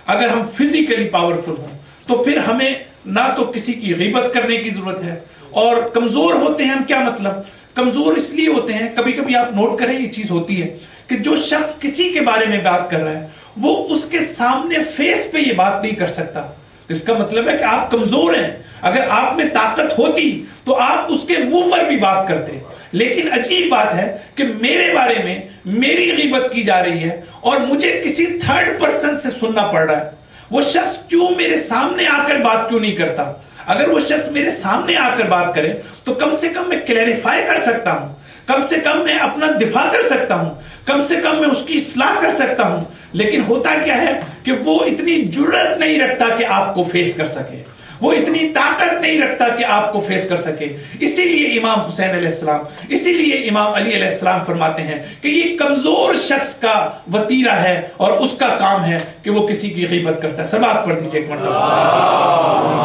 اگر ہم فزیکلی پاورفل ہوں تو پھر ہمیں نہ تو کسی کی غیبت کرنے کی ضرورت ہے. اور کمزور ہوتے ہیں ہم, کیا مطلب؟ کمزور اس لیے ہوتے ہیں, کبھی کبھی آپ نوٹ کریں یہ چیز ہوتی ہے کہ جو شخص کسی کے بارے میں بات کر رہا ہے وہ اس کے سامنے فیس پہ یہ بات نہیں کر سکتا, تو اس کا مطلب ہے کہ آپ کمزور ہیں. اگر آپ میں طاقت ہوتی تو آپ اس کے منہ پر بھی بات کرتے. لیکن عجیب بات ہے کہ میرے بارے میں میری غیبت کی جا رہی ہے اور مجھے کسی تھرڈ پرسن سے سننا پڑ رہا ہے. وہ شخص کیوں میرے سامنے آ کر بات کیوں نہیں کرتا؟ اگر وہ شخص میرے سامنے آ کر بات کرے تو کم سے کم میں کلیریفائی کر سکتا ہوں, کم سے کم میں اپنا دفاع کر سکتا ہوں, کم سے کم میں اس کی اصلاح کر سکتا ہوں. لیکن ہوتا کیا ہے کہ وہ اتنی جرأت نہیں رکھتا کہ آپ کو فیس کر سکے, وہ اتنی طاقت نہیں رکھتا کہ آپ کو فیس کر سکے. اسی لیے امام حسین علیہ السلام, اسی لیے امام علی علیہ السلام فرماتے ہیں کہ یہ کمزور شخص کا وتیرہ ہے اور اس کا کام ہے کہ وہ کسی کی غیبت کرتا ہے. صلوات پڑھ دیجیے ایک مرتبہ.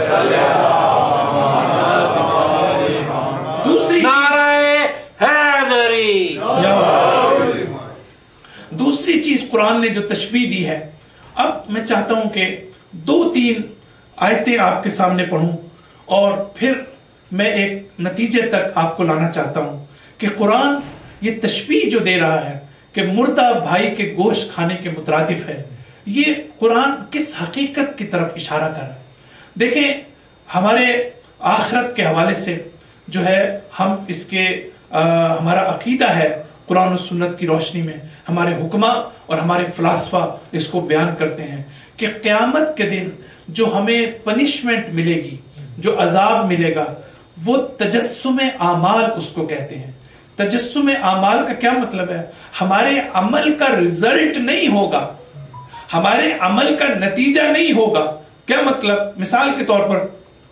دوسری چیز قرآن نے جو تشبیہ دی ہے, اب میں چاہتا ہوں کہ 2-3 آیتیں آپ کے سامنے پڑھوں اور پھر میں ایک نتیجے تک آپ کو لانا چاہتا ہوں کہ قرآن یہ تشبیہ جو دے رہا ہے کہ مردہ بھائی کے گوشت کھانے کے مترادف ہے, یہ قرآن کس حقیقت کی طرف اشارہ کر رہا ہے. دیکھیں, ہمارے آخرت کے حوالے سے جو ہے ہم اس کے ہمارا عقیدہ ہے قرآن و سنت کی روشنی میں, ہمارے حکماء اور ہمارے فلاسفہ اس کو بیان کرتے ہیں کہ قیامت کے دن جو ہمیں پنشمنٹ ملے گی, جو عذاب ملے گا, وہ تجسم اعمال اس کو کہتے ہیں. تجسم اعمال کا کیا مطلب ہے؟ ہمارے عمل کا رزلٹ نہیں ہوگا, ہمارے عمل کا نتیجہ نہیں ہوگا. کیا مطلب؟ مثال کے طور پر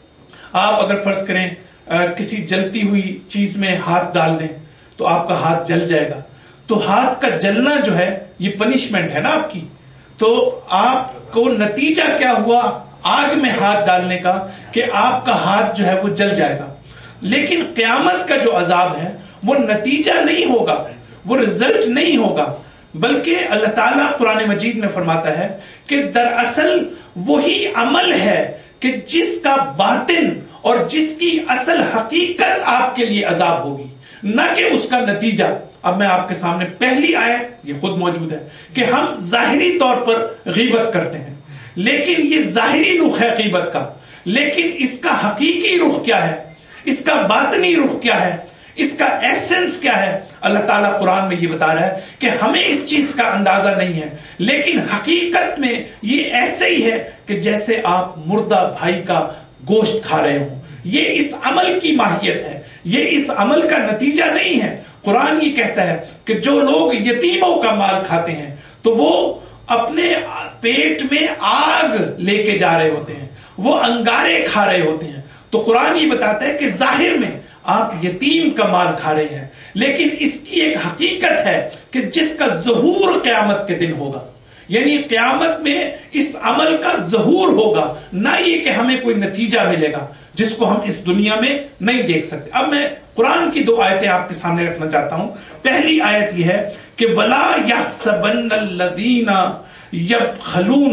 آپ اگر فرض کریں کسی جلتی ہوئی چیز میں ہاتھ ڈال دیں تو آپ کا ہاتھ جل جائے گا, تو ہاتھ کا جلنا جو ہے یہ پنشمنٹ ہے نا آپ کی. تو آپ کو نتیجہ کیا ہوا آگ میں ہاتھ ڈالنے کا کہ آپ کا ہاتھ جو ہے وہ جل جائے گا. لیکن قیامت کا جو عذاب ہے وہ نتیجہ نہیں ہوگا, وہ رزلٹ نہیں ہوگا, بلکہ اللہ تعالیٰ قرآن مجید میں فرماتا ہے کہ دراصل وہی عمل ہے کہ جس کا باطن اور جس کی اصل حقیقت آپ کے لیے عذاب ہوگی, نہ کہ اس کا نتیجہ. اب میں آپ کے سامنے پہلی آیت یہ خود موجود ہے کہ ہم ظاہری طور پر غیبت کرتے ہیں, لیکن یہ ظاہری رخ ہے غیبت کا, لیکن اس کا حقیقی رخ کیا ہے, اس کا باطنی رخ کیا ہے, اس کا ایسنس کیا ہے؟ اللہ تعالیٰ قرآن میں یہ بتا رہا ہے کہ ہمیں اس چیز کا اندازہ نہیں ہے, لیکن حقیقت میں یہ ایسے ہی ہے کہ جیسے آپ مردہ بھائی کا گوشت کھا رہے ہوں. یہ اس عمل کی ماہیت ہے, یہ اس عمل کا نتیجہ نہیں ہے. قرآن یہ کہتا ہے کہ جو لوگ یتیموں کا مال کھاتے ہیں تو وہ اپنے پیٹ میں آگ لے کے جا رہے ہوتے ہیں, وہ انگارے کھا رہے ہوتے ہیں. تو قرآن یہ بتاتا ہے کہ ظاہر میں آپ یتیم کا مال کھا رہے ہیں, لیکن اس کی ایک حقیقت ہے کہ جس کا ظہور قیامت کے دن ہوگا, یعنی قیامت میں اس عمل کا ظہور ہوگا, نہ یہ کہ ہمیں کوئی نتیجہ ملے گا جس کو ہم اس دنیا میں نہیں دیکھ سکتے. اب میں قرآن کی 2 آیتیں آپ کے سامنے رکھنا چاہتا ہوں. پہلی آیت یہ ہے کہ وَلَا يَحْسَبَنَّ الَّذِينَ يَبْخَلُونَ,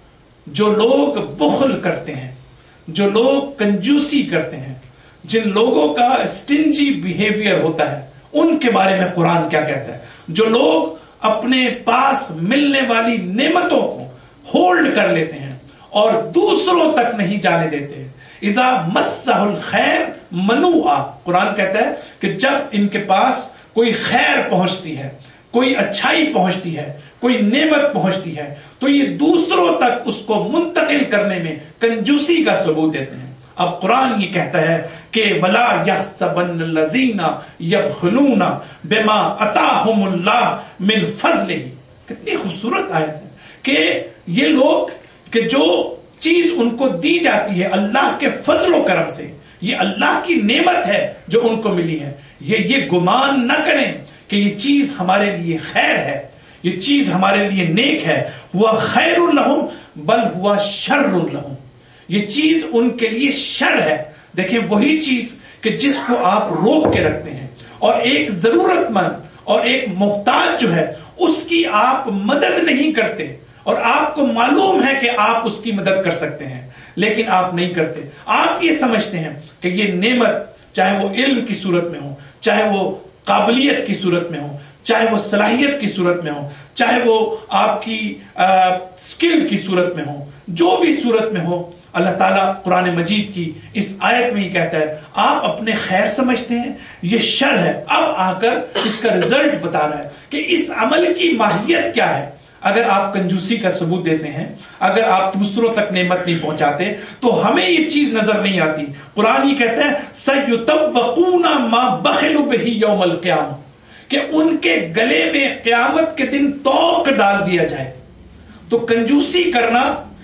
جو لوگ بخل کرتے ہیں, جو لوگ کنجوسی کرتے ہیں, جن لوگوں کا اسٹنجی بیہیویئر ہوتا ہے, ان کے بارے میں قرآن کیا کہتا ہے؟ جو لوگ اپنے پاس ملنے والی نعمتوں کو ہولڈ کر لیتے ہیں اور دوسروں تک نہیں جانے دیتے. اذا مسہ الخیر منوعا, قرآن کہتا ہے کہ جب ان کے پاس کوئی خیر پہنچتی ہے, کوئی اچھائی پہنچتی ہے, کوئی نعمت پہنچتی ہے, تو یہ دوسروں تک اس کو منتقل کرنے میں کنجوسی کا ثبوت دیتے ہیں. اب قرآن یہ کہتا ہے کہ وَلَا يَحْسَبَنَّ الَّذِينَ يَبْخِلُونَ بِمَا آتَاهُمُ اللَّهُ مِنْ فَضْلِهِ. کتنی خوبصورت آیت ہے کہ یہ لوگ کہ جو چیز ان کو دی جاتی ہے اللہ کے فضل و کرم سے, یہ اللہ کی نعمت ہے جو ان کو ملی ہے, یہ گمان نہ کریں کہ یہ چیز ہمارے لیے خیر ہے, یہ چیز ہمارے لیے نیک ہے. ہوا خیر لہم بل ہوا شر لہم, یہ چیز ان کے لیے شر ہے. دیکھیں وہی چیز کہ جس کو آپ روک کے رکھتے ہیں اور ایک ضرورت مند اور ایک محتاج جو ہے اس کی آپ مدد نہیں کرتے اور آپ کو معلوم ہے کہ آپ اس کی مدد کر سکتے ہیں لیکن آپ نہیں کرتے. آپ یہ سمجھتے ہیں کہ یہ نعمت چاہے وہ علم کی صورت میں ہو, چاہے وہ قابلیت کی صورت میں ہو, چاہے وہ صلاحیت کی صورت میں ہو, چاہے وہ آپ کی سکل کی صورت میں ہو, جو بھی صورت میں ہو, اللہ تعالیٰ قرآن مجید کی اس آیت میں ہی کہتا ہے آپ اپنے خیر سمجھتے ہیں, یہ شر ہے. اب آ کر اس کا رزلٹ بتا رہا ہے کہ اس عمل کی ماہیت کیا ہے. اگر آپ کنجوسی کا ثبوت دیتے ہیں, اگر آپ دوسروں تک نعمت نہیں پہنچاتے, تو ہمیں یہ چیز نظر نہیں آتی. قرآن یہ کہتا ہے سَيُطَوَّقُونَ مَا بَخِلُوا بِهِ يَوْمَ الْقِيَامَةِ, کہ ان کے گلے میں قیامت کے دن توق ڈال دیا جائے. تو کنجوسی کرنا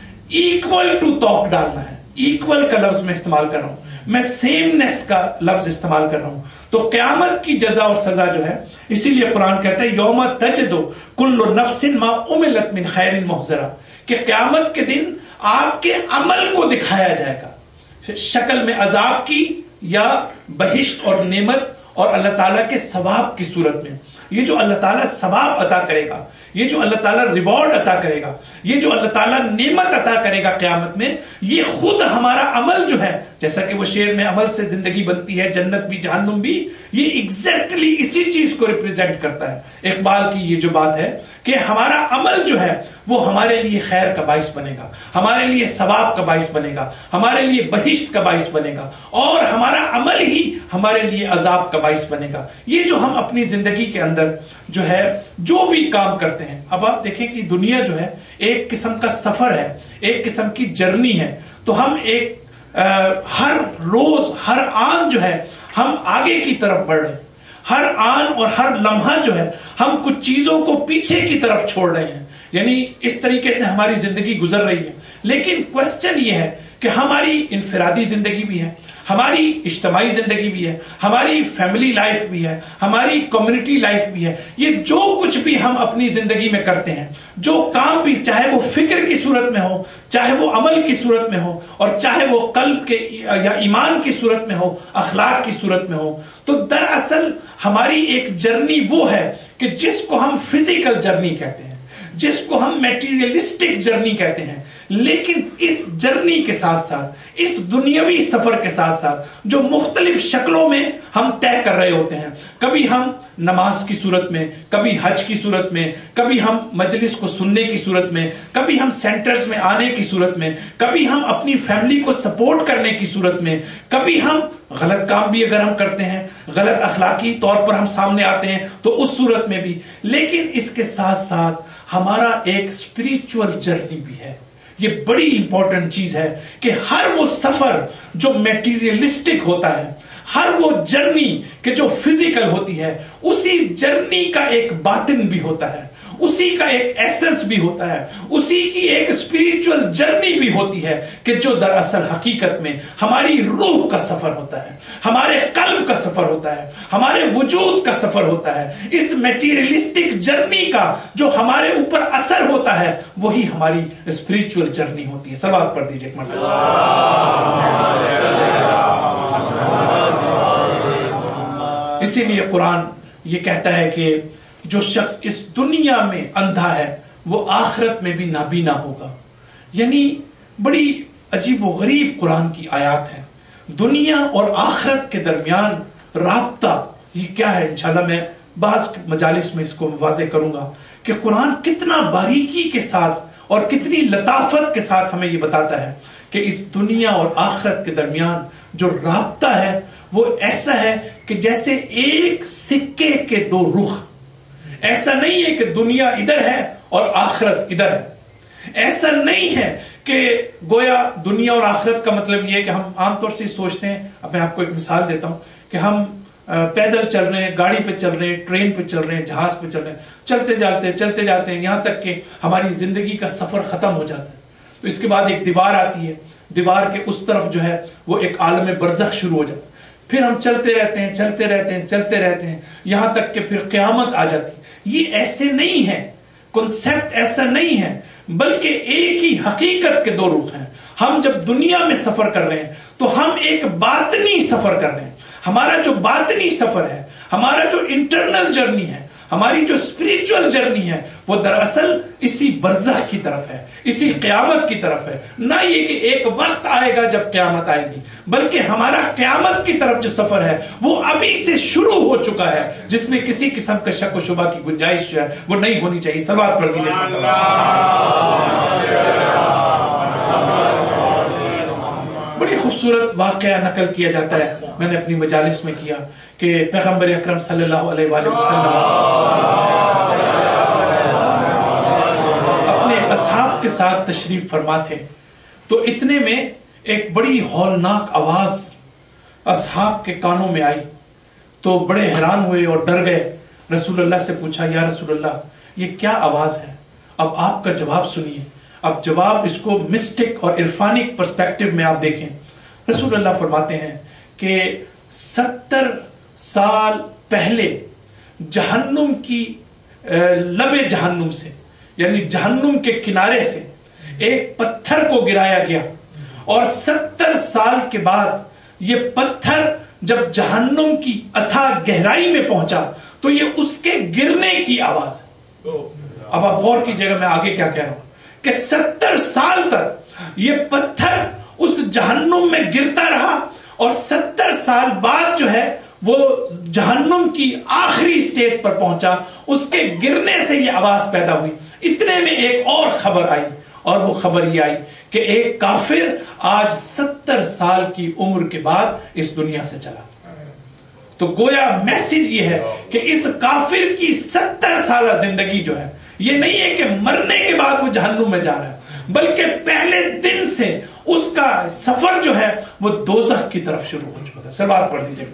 ایکول ٹو توق ڈالنا ہے. ایکول کا لفظ میں استعمال کر رہا ہوں, میں سیمنس کا لفظ استعمال کر رہا ہوں. تو قیامت کی جزا اور سزا جو ہے, اسی لیے قرآن کہتا ہے یوم تجد کل نفس ما عملت من خیر محضرہ, کہ قیامت کے دن آپ کے عمل کو دکھایا جائے گا شکل میں عذاب کی یا بہشت اور نعمت اور اللہ تعالیٰ کے ثواب کی صورت میں. یہ جو اللہ تعالیٰ ثواب عطا کرے گا, یہ جو اللہ تعالیٰ ریوارڈ عطا کرے گا, یہ جو اللہ تعالیٰ نعمت عطا کرے گا قیامت میں, یہ خود ہمارا عمل جو ہے, جیسا کہ وہ شعر میں عمل سے زندگی بنتی ہے, جنت بھی جہنم بھی, یہ ایگزیکٹلی اسی چیز کو ریپریزنٹ کرتا ہے. اقبال کی یہ جو بات ہے کہ ہمارا عمل جو ہے وہ ہمارے لیے خیر کا باعث بنے گا, ہمارے لیے ثواب کا باعث بنے گا, ہمارے لیے بہشت کا باعث بنے گا, اور ہمارا عمل ہی ہمارے لیے عذاب کا باعث بنے گا. یہ جو ہم اپنی زندگی کے اندر جو ہے جو بھی کام کرتے ہیں, اب آپ دیکھیں کہ دنیا جو ہے ایک قسم کا سفر ہے, ایک قسم کی جرنی ہے. تو ہم ایک ہر روز ہر آن جو ہے ہم آگے کی طرف بڑھ رہے ہیں. ہر آن اور ہر لمحہ جو ہے ہم کچھ چیزوں کو پیچھے کی طرف چھوڑ رہے ہیں. یعنی اس طریقے سے ہماری زندگی گزر رہی ہے. لیکن کوسچن یہ ہے کہ ہماری انفرادی زندگی بھی ہے, ہماری اجتماعی زندگی بھی ہے, ہماری فیملی لائف بھی ہے, ہماری کمیونٹی لائف بھی ہے. یہ جو کچھ بھی ہم اپنی زندگی میں کرتے ہیں, جو کام بھی, چاہے وہ فکر کی صورت میں ہو, چاہے وہ عمل کی صورت میں ہو, اور چاہے وہ قلب کے یا ایمان کی صورت میں ہو, اخلاق کی صورت میں ہو, تو دراصل ہماری ایک جرنی وہ ہے کہ جس کو ہم فزیکل جرنی کہتے ہیں, جس کو ہم میٹیریلسٹک جرنی کہتے ہیں. لیکن اس جرنی کے ساتھ ساتھ, اس دنیاوی سفر کے ساتھ ساتھ, جو مختلف شکلوں میں ہم طے کر رہے ہوتے ہیں, کبھی ہم نماز کی صورت میں, کبھی حج کی صورت میں, کبھی ہم مجلس کو سننے کی صورت میں, کبھی ہم سینٹرز میں آنے کی صورت میں, کبھی ہم اپنی فیملی کو سپورٹ کرنے کی صورت میں, کبھی ہم غلط کام بھی اگر ہم کرتے ہیں, غلط اخلاقی طور پر ہم سامنے آتے ہیں تو اس صورت میں بھی. لیکن اس کے ساتھ ساتھ ہمارا ایک اسپریچول جرنی بھی ہے. یہ بڑی امپورٹنٹ چیز ہے کہ ہر وہ سفر جو میٹیریلسٹک ہوتا ہے, ہر وہ جرنی کہ جو فزیکل ہوتی ہے, اسی جرنی کا ایک باطن بھی ہوتا ہے, اسی کا ایک ایسنس بھی ہوتا ہے, اسی کی ایک اسپریچول جرنی بھی ہوتی ہے کہ جو دراصل حقیقت میں ہماری روح کا سفر ہوتا ہے, ہمارے قلب کا سفر ہوتا ہے, ہمارے وجود کا سفر ہوتا ہے. اس میٹیریلسٹک جرنی کا جو ہمارے اوپر اثر ہوتا ہے وہی ہماری اسپریچول جرنی ہوتی ہے. سلوات پڑھ دیجیے ایک مرتبہ. اسی لیے قرآن یہ کہتا ہے کہ جو شخص اس دنیا میں اندھا ہے وہ آخرت میں بھی نابینا ہوگا. یعنی بڑی عجیب و غریب قرآن کی آیات ہیں. دنیا اور آخرت کے درمیان رابطہ یہ کیا ہے, انشاءاللہ میں بعض مجالس میں اس کو واضح کروں گا کہ قرآن کتنا باریکی کے ساتھ اور کتنی لطافت کے ساتھ ہمیں یہ بتاتا ہے کہ اس دنیا اور آخرت کے درمیان جو رابطہ ہے وہ ایسا ہے کہ جیسے ایک سکے کے دو رخ. ایسا نہیں ہے کہ دنیا ادھر ہے اور آخرت ادھر ہے. ایسا نہیں ہے کہ گویا دنیا اور آخرت کا مطلب یہ ہے کہ ہم عام طور سے سوچتے ہیں. اب میں آپ کو ایک مثال دیتا ہوں کہ ہم پیدل چل رہے ہیں, گاڑی پہ چل رہے ہیں, ٹرین پہ چل رہے ہیں, جہاز پہ چل رہے ہیں, چلتے جاتے ہیں یہاں تک کہ ہماری زندگی کا سفر ختم ہو جاتا ہے. تو اس کے بعد ایک دیوار آتی ہے, دیوار کے اس طرف جو ہے وہ ایک عالم برزخ شروع ہو جاتا ہے. پھر ہم چلتے رہتے ہیں یہاں تک کہ پھر قیامت آ جاتی ہے. یہ ایسے نہیں ہے, کنسپٹ ایسا نہیں ہے, بلکہ ایک ہی حقیقت کے دو رخ ہیں. ہم جب دنیا میں سفر کر رہے ہیں تو ہم ایک باطنی سفر کر رہے ہیں. ہمارا جو باطنی سفر ہے, ہمارا جو انٹرنل جرنی ہے, ہماری جو اسپریچول جرنی ہے وہ دراصل اسی برزخ کی طرف ہے، اسی قیامت کی طرف ہے. نہ یہ کہ ایک وقت آئے گا جب قیامت آئے گی، بلکہ ہمارا قیامت کی طرف جو سفر ہے وہ ابھی سے شروع ہو چکا ہے، جس میں کسی قسم کا شک و شبہ کی گنجائش جو ہے وہ نہیں ہونی چاہیے. صلوات پڑھ دیجیے. بڑی خوبصورت واقعہ نقل کیا جاتا ہے، میں نے اپنی مجالس میں کیا، کہ پیغمبر اکرم صلی اللہ علیہ وآلہ وسلم اپنے اصحاب کے ساتھ تشریف فرما تھے، تو اتنے میں ایک بڑی ہولناک آواز اصحاب کے کانوں میں آئی، تو بڑے حیران ہوئے اور ڈر گئے. رسول اللہ سے پوچھا، یا رسول اللہ یہ کیا آواز ہے؟ اب آپ کا جواب سنیے. اب جواب اس کو مسٹک اور عرفانی پرسپیکٹو میں آپ دیکھیں. رسول اللہ فرماتے ہیں کہ 70 سال پہلے جہنم کی لب جہنم سے، یعنی جہنم کے کنارے سے ایک پتھر کو گرایا گیا، اور 70 سال کے بعد یہ پتھر جب جہنم کی اتھا گہرائی میں پہنچا تو یہ اس کے گرنے کی آواز ہے. اب آپ غور کی جگہ میں آگے کیا کہہ رہا ہوں کہ 70 سال تک یہ پتھر اس جہنم میں گرتا رہا، اور 70 سال بعد جو ہے وہ جہنم کی آخری سٹیج پر پہنچا، اس کے گرنے سے یہ آواز پیدا ہوئی. اتنے میں ایک اور خبر آئی، اور وہ خبر یہ آئی کہ ایک کافر آج 70 سال کی عمر کے بعد اس دنیا سے چلا. تو گویا میسج یہ ہے کہ اس کافر کی 70 سالہ زندگی جو ہے یہ نہیں ہے کہ مرنے کے بعد وہ جہنم میں جا رہا ہے، بلکہ پہلے دن سے اس کا سفر جو ہے وہ دوزخ کی طرف شروع ہو چکا ہے. صلوات پڑھ دیجیے.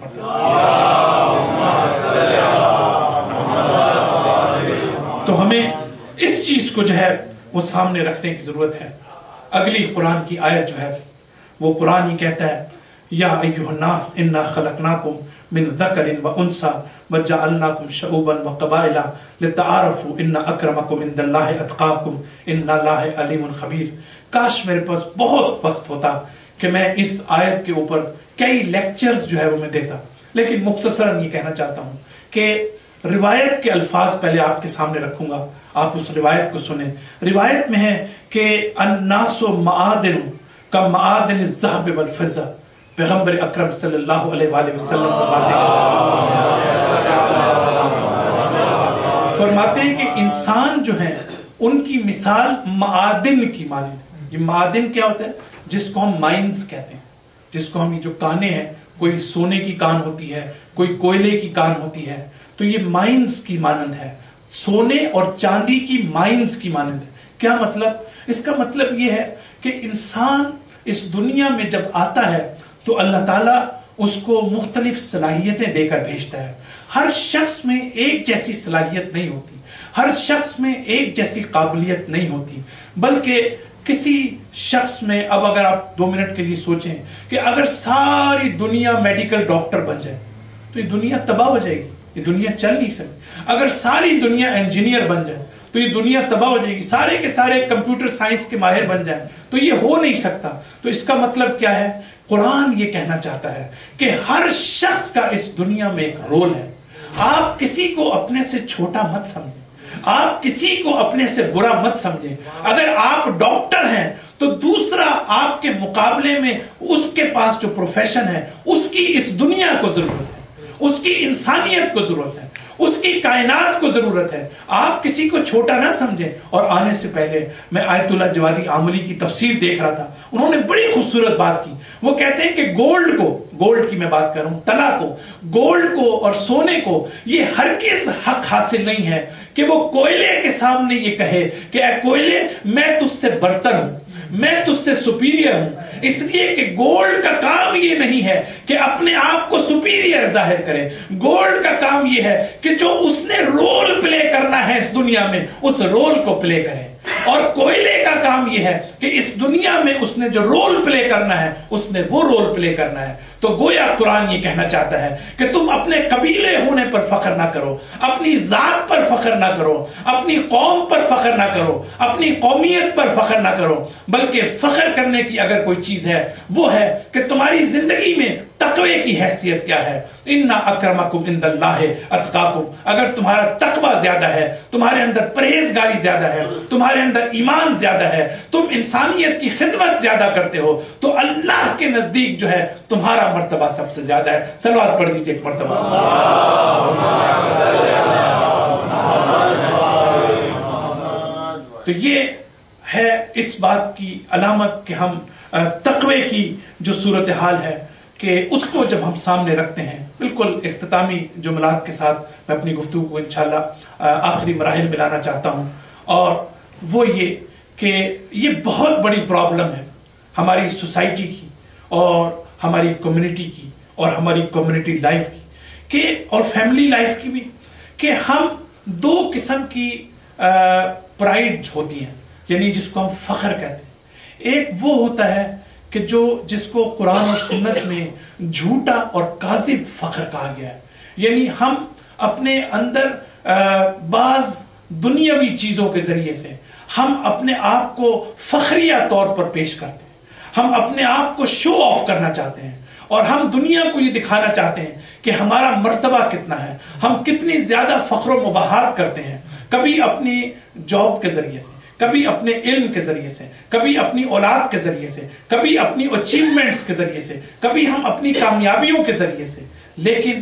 تو ہمیں اس چیز کو جو ہے وہ سامنے رکھنے کی ضرورت ہے. اگلی قرآن کی آیت جو ہے وہ قرآن ہی کہتا ہے، یا ایھا الناس انا خلقناکم من ذکر و انثی وجعلناکم شعوبا وقبائل لتعارفوا ان اکرمکم عند اللہ اتقاکم ان اللہ علیم خبیر. کاش میرے پاس بہت وقت ہوتا کہ میں اس آیت کے اوپر کئی لیکچرز جو ہے وہ میں دیتا، لیکن مختصراً یہ کہنا چاہتا ہوں کہ روایت کے الفاظ پہلے آپ کے سامنے رکھوں گا، آپ اس روایت کو سنیں. روایت میں ہے کہ الناس معادن کمعادن الذهب والفضہ. پیغمبر اکرم صلی اللہ علیہ وآلہ وسلم فرماتے ہیں کہ انسان جو ہیں ان کی مثال معادن کی مانند ہے. یہ معادن کیا ہوتا ہے؟ جس کو ہم مائنز کہتے ہیں، جس کو ہم یہ جو کانیں ہیں، کوئی سونے کی کان ہوتی ہے، کوئی کوئلے کی کان ہوتی ہے، تو یہ مائنز کی مانند ہے، سونے اور چاندی کی مائنز کی مانند ہے. کیا مطلب؟ اس کا مطلب یہ ہے کہ انسان اس دنیا میں جب آتا ہے تو اللہ تعالیٰ اس کو مختلف صلاحیتیں دے کر بھیجتا ہے. ہر شخص میں ایک جیسی صلاحیت نہیں ہوتی، ہر شخص میں ایک جیسی قابلیت نہیں ہوتی، بلکہ کسی شخص میں، اب اگر آپ 2 منٹ کے لیے سوچیں کہ اگر ساری دنیا میڈیکل ڈاکٹر بن جائے تو یہ دنیا تباہ ہو جائے گی، یہ دنیا چل نہیں سکتی. اگر ساری دنیا انجینئر بن جائے تو یہ دنیا تباہ ہو جائے گی. سارے کے سارے کمپیوٹر سائنس کے ماہر بن جائیں تو یہ ہو نہیں سکتا. تو اس کا مطلب کیا ہے؟ قرآن یہ کہنا چاہتا ہے کہ ہر شخص کا اس دنیا میں ایک رول ہے. آپ کسی کو اپنے سے چھوٹا مت سمجھیں، آپ کسی کو اپنے سے برا مت سمجھیں. اگر آپ ڈاکٹر ہیں تو دوسرا آپ کے مقابلے میں اس کے پاس جو پروفیشن ہے اس کی اس دنیا کو ضرورت ہے، اس کی انسانیت کو ضرورت ہے، اس کی کائنات کو ضرورت ہے. آپ کسی کو چھوٹا نہ سمجھیں. اور آنے سے پہلے میں آیت اللہ جوادی عاملی کی تفسیر دیکھ رہا تھا، انہوں نے بڑی خوبصورت بات کی. وہ کہتے ہیں کہ گولڈ کی میں بات کر رہا ہوں، طلا کو، گولڈ کو اور سونے کو یہ ہرگز حق حاصل نہیں ہے کہ وہ کوئلے کے سامنے یہ کہے کہ اے کوئلے میں تجھ سے برتر ہوں، میں تجھ سے سپیریئر ہوں. اس لیے کہ گولڈ کا کام یہ نہیں ہے کہ اپنے آپ کو سپیریئر ظاہر کرے. گولڈ کا کام یہ ہے کہ جو اس نے رول پلے کرنا ہے اس دنیا میں اس رول کو پلے کرے. اور کوئلے کا کام یہ ہے کہ اس دنیا میں اس نے جو رول پلے کرنا ہے اس نے وہ رول پلے کرنا ہے. تو گویا قرآن یہ کہنا چاہتا ہے کہ تم اپنے قبیلے ہونے پر فخر نہ کرو, اپنی ذات پر فخر نہ کرو, اپنی قوم پر فخر نہ کرو, اپنی قومیت پر فخر نہ کرو, بلکہ فخر کرنے کی اگر کوئی چیز ہے وہ ہے کہ تمہاری زندگی میں تقوی کی حیثیت کیا ہے. ان اکرمکم عند اللہ اتقاکم, اگر تمہارا تقوی زیادہ ہے, تمہارے اندر پرہیزگاری زیادہ ہے, تمہارے اندر ایمان زیادہ ہے, تم انسانیت کی خدمت زیادہ کرتے ہو, تو اللہ کے نزدیک جو ہے تمہارا مرتبہ سب سے زیادہ ہے. صلوات پڑھ دیجیے ایک مرتبہ. تو یہ ہے اس بات کی علامت کہ ہم تقوی کی جو صورتحال ہے کہ اس کو جب ہم سامنے رکھتے ہیں, بالکل اختتامی جملات کے ساتھ میں اپنی گفتگو کو انشاءاللہ آخری مراحل میں لانا چاہتا ہوں, اور وہ یہ کہ یہ بہت بڑی پرابلم ہے ہماری سوسائٹی کی اور ہماری کمیونٹی کی اور ہماری کمیونٹی لائف کی کہ اور فیملی لائف کی بھی, کہ ہم دو قسم کی پرائڈ ہوتی ہیں, یعنی جس کو ہم فخر کہتے ہیں. ایک وہ ہوتا ہے کہ جس کو قرآن اور سنت میں جھوٹا اور کاذب فخر کہا گیا ہے, یعنی ہم اپنے اندر بعض دنیاوی چیزوں کے ذریعے سے ہم اپنے آپ کو فخریہ طور پر پیش کرتے ہیں, ہم اپنے آپ کو شو آف کرنا چاہتے ہیں, اور ہم دنیا کو یہ دکھانا چاہتے ہیں کہ ہمارا مرتبہ کتنا ہے, ہم کتنی زیادہ فخر و مباحات کرتے ہیں, کبھی اپنی جاب کے ذریعے سے, کبھی اپنے علم کے ذریعے سے, کبھی اپنی اولاد کے ذریعے سے, کبھی اپنی اچیومنٹس کے ذریعے سے, کبھی ہم اپنی کامیابیوں کے ذریعے سے. لیکن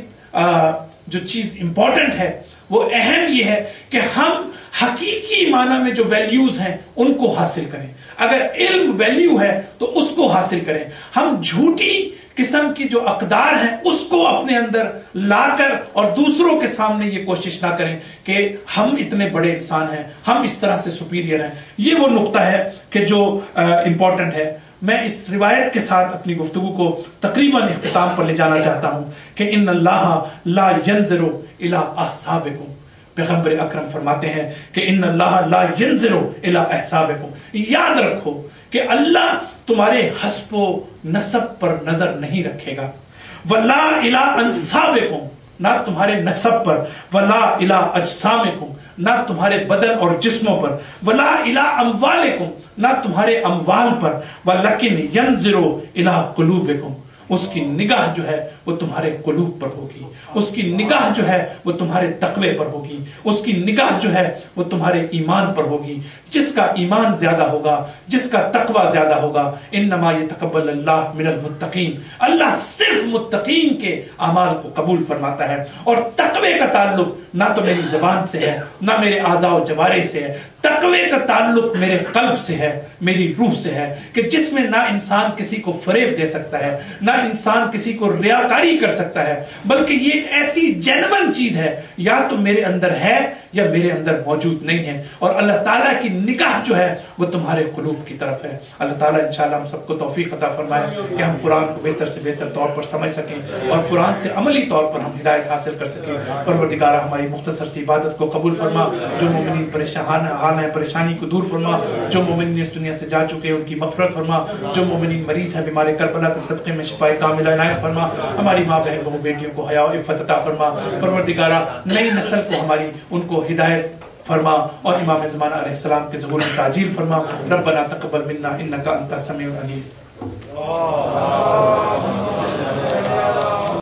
جو چیز امپورٹنٹ ہے وہ اہم یہ ہے کہ ہم حقیقی معنی میں جو ویلیوز ہیں ان کو حاصل کریں. اگر علم ویلیو ہے تو اس کو حاصل کریں. ہم جھوٹی قسم کی جو اقدار ہیں اس کو اپنے اندر لا کر اور دوسروں کے سامنے یہ کوشش نہ کریں کہ ہم اتنے بڑے انسان ہیں, ہم اس طرح سے سپیریئر ہیں. یہ وہ نقطہ ہے کہ جو امپورٹنٹ ہے. میں اس روایت کے ساتھ اپنی گفتگو کو تقریباً اختتام پر لے جانا چاہتا ہوں کہ ان اللہ لا ينظر الى احسابکم, پیغمبر اکرم فرماتے ہیں کہ ان اللہ لا ينظر الى احسابکم, یاد رکھو کہ اللہ تمہارے حسب و نسب پر نظر نہیں رکھے گا. ولا الى انسابکم, نہ تمہارے نسب پر, ولا الى اجسامکم, نہ تمہارے بدن اور جسموں پر, ولا الى اموالکم, نہ تمہارے اموال پر, ولکن ینظر الى قلوبکم, اس کی نگاہ جو ہے وہ تمہارے قلوب پر ہوگی, اس کی نگاہ جو ہے وہ تمہارے تقوی پر ہوگی, اس کی نگاہ جو ہے وہ تمہارے ایمان پر ہوگی. جس کا ایمان زیادہ ہوگا, جس کا تقوی زیادہ ہوگا, انما یتقبل اللہ من المتقین, اللہ صرف متقین کے اعمال کو قبول فرماتا ہے. اور تقوی کا تعلق نہ تو میری زبان سے ہے نہ میرے اعضاء و جوارح سے ہے, تقوی کا تعلق میرے قلب سے ہے, میری روح سے ہے, کہ جس میں نہ انسان کسی کو فریب دے سکتا ہے, نہ انسان کسی کو ریاکاری کر سکتا ہے, بلکہ یہ ایک ایسی جینون چیز ہے یا تو میرے اندر ہے یا میرے اندر موجود نہیں ہے. اور اللہ تعالیٰ کی نگاہ جو ہے وہ تمہارے قلوب کی طرف ہے. اللہ تعالیٰ انشاءاللہ ہم سب کو توفیق عطا فرمائے کہ ہم قرآن کو بہتر سے بہتر طور پر سمجھ سکیں اور قرآن سے عملی طور پر ہم ہدایت حاصل کر سکیں. پروردگارہ ہماری مختصر سی عبادت کو قبول فرما, جو مومنین پریشان ہے پریشانی کو دور فرما, جو مومنین اس دنیا سے جا چکے ہیں ان کی مغفرت فرما, جو مومنین مریض ہیں بیمار کربلا کے صدقے میں شفائے کاملہ عنایت فرما, ہماری ماں بہن بہو بیٹیوں کو حیا و عفت عطا فرما. پروردگارہ نئی نسل کو ہماری ان کو ہدایت فرما اور امام زمانہ علیہ السلام کے ظہور میں تعجیل فرما. ربنا تقبل منا انک انت السمیع العلیم.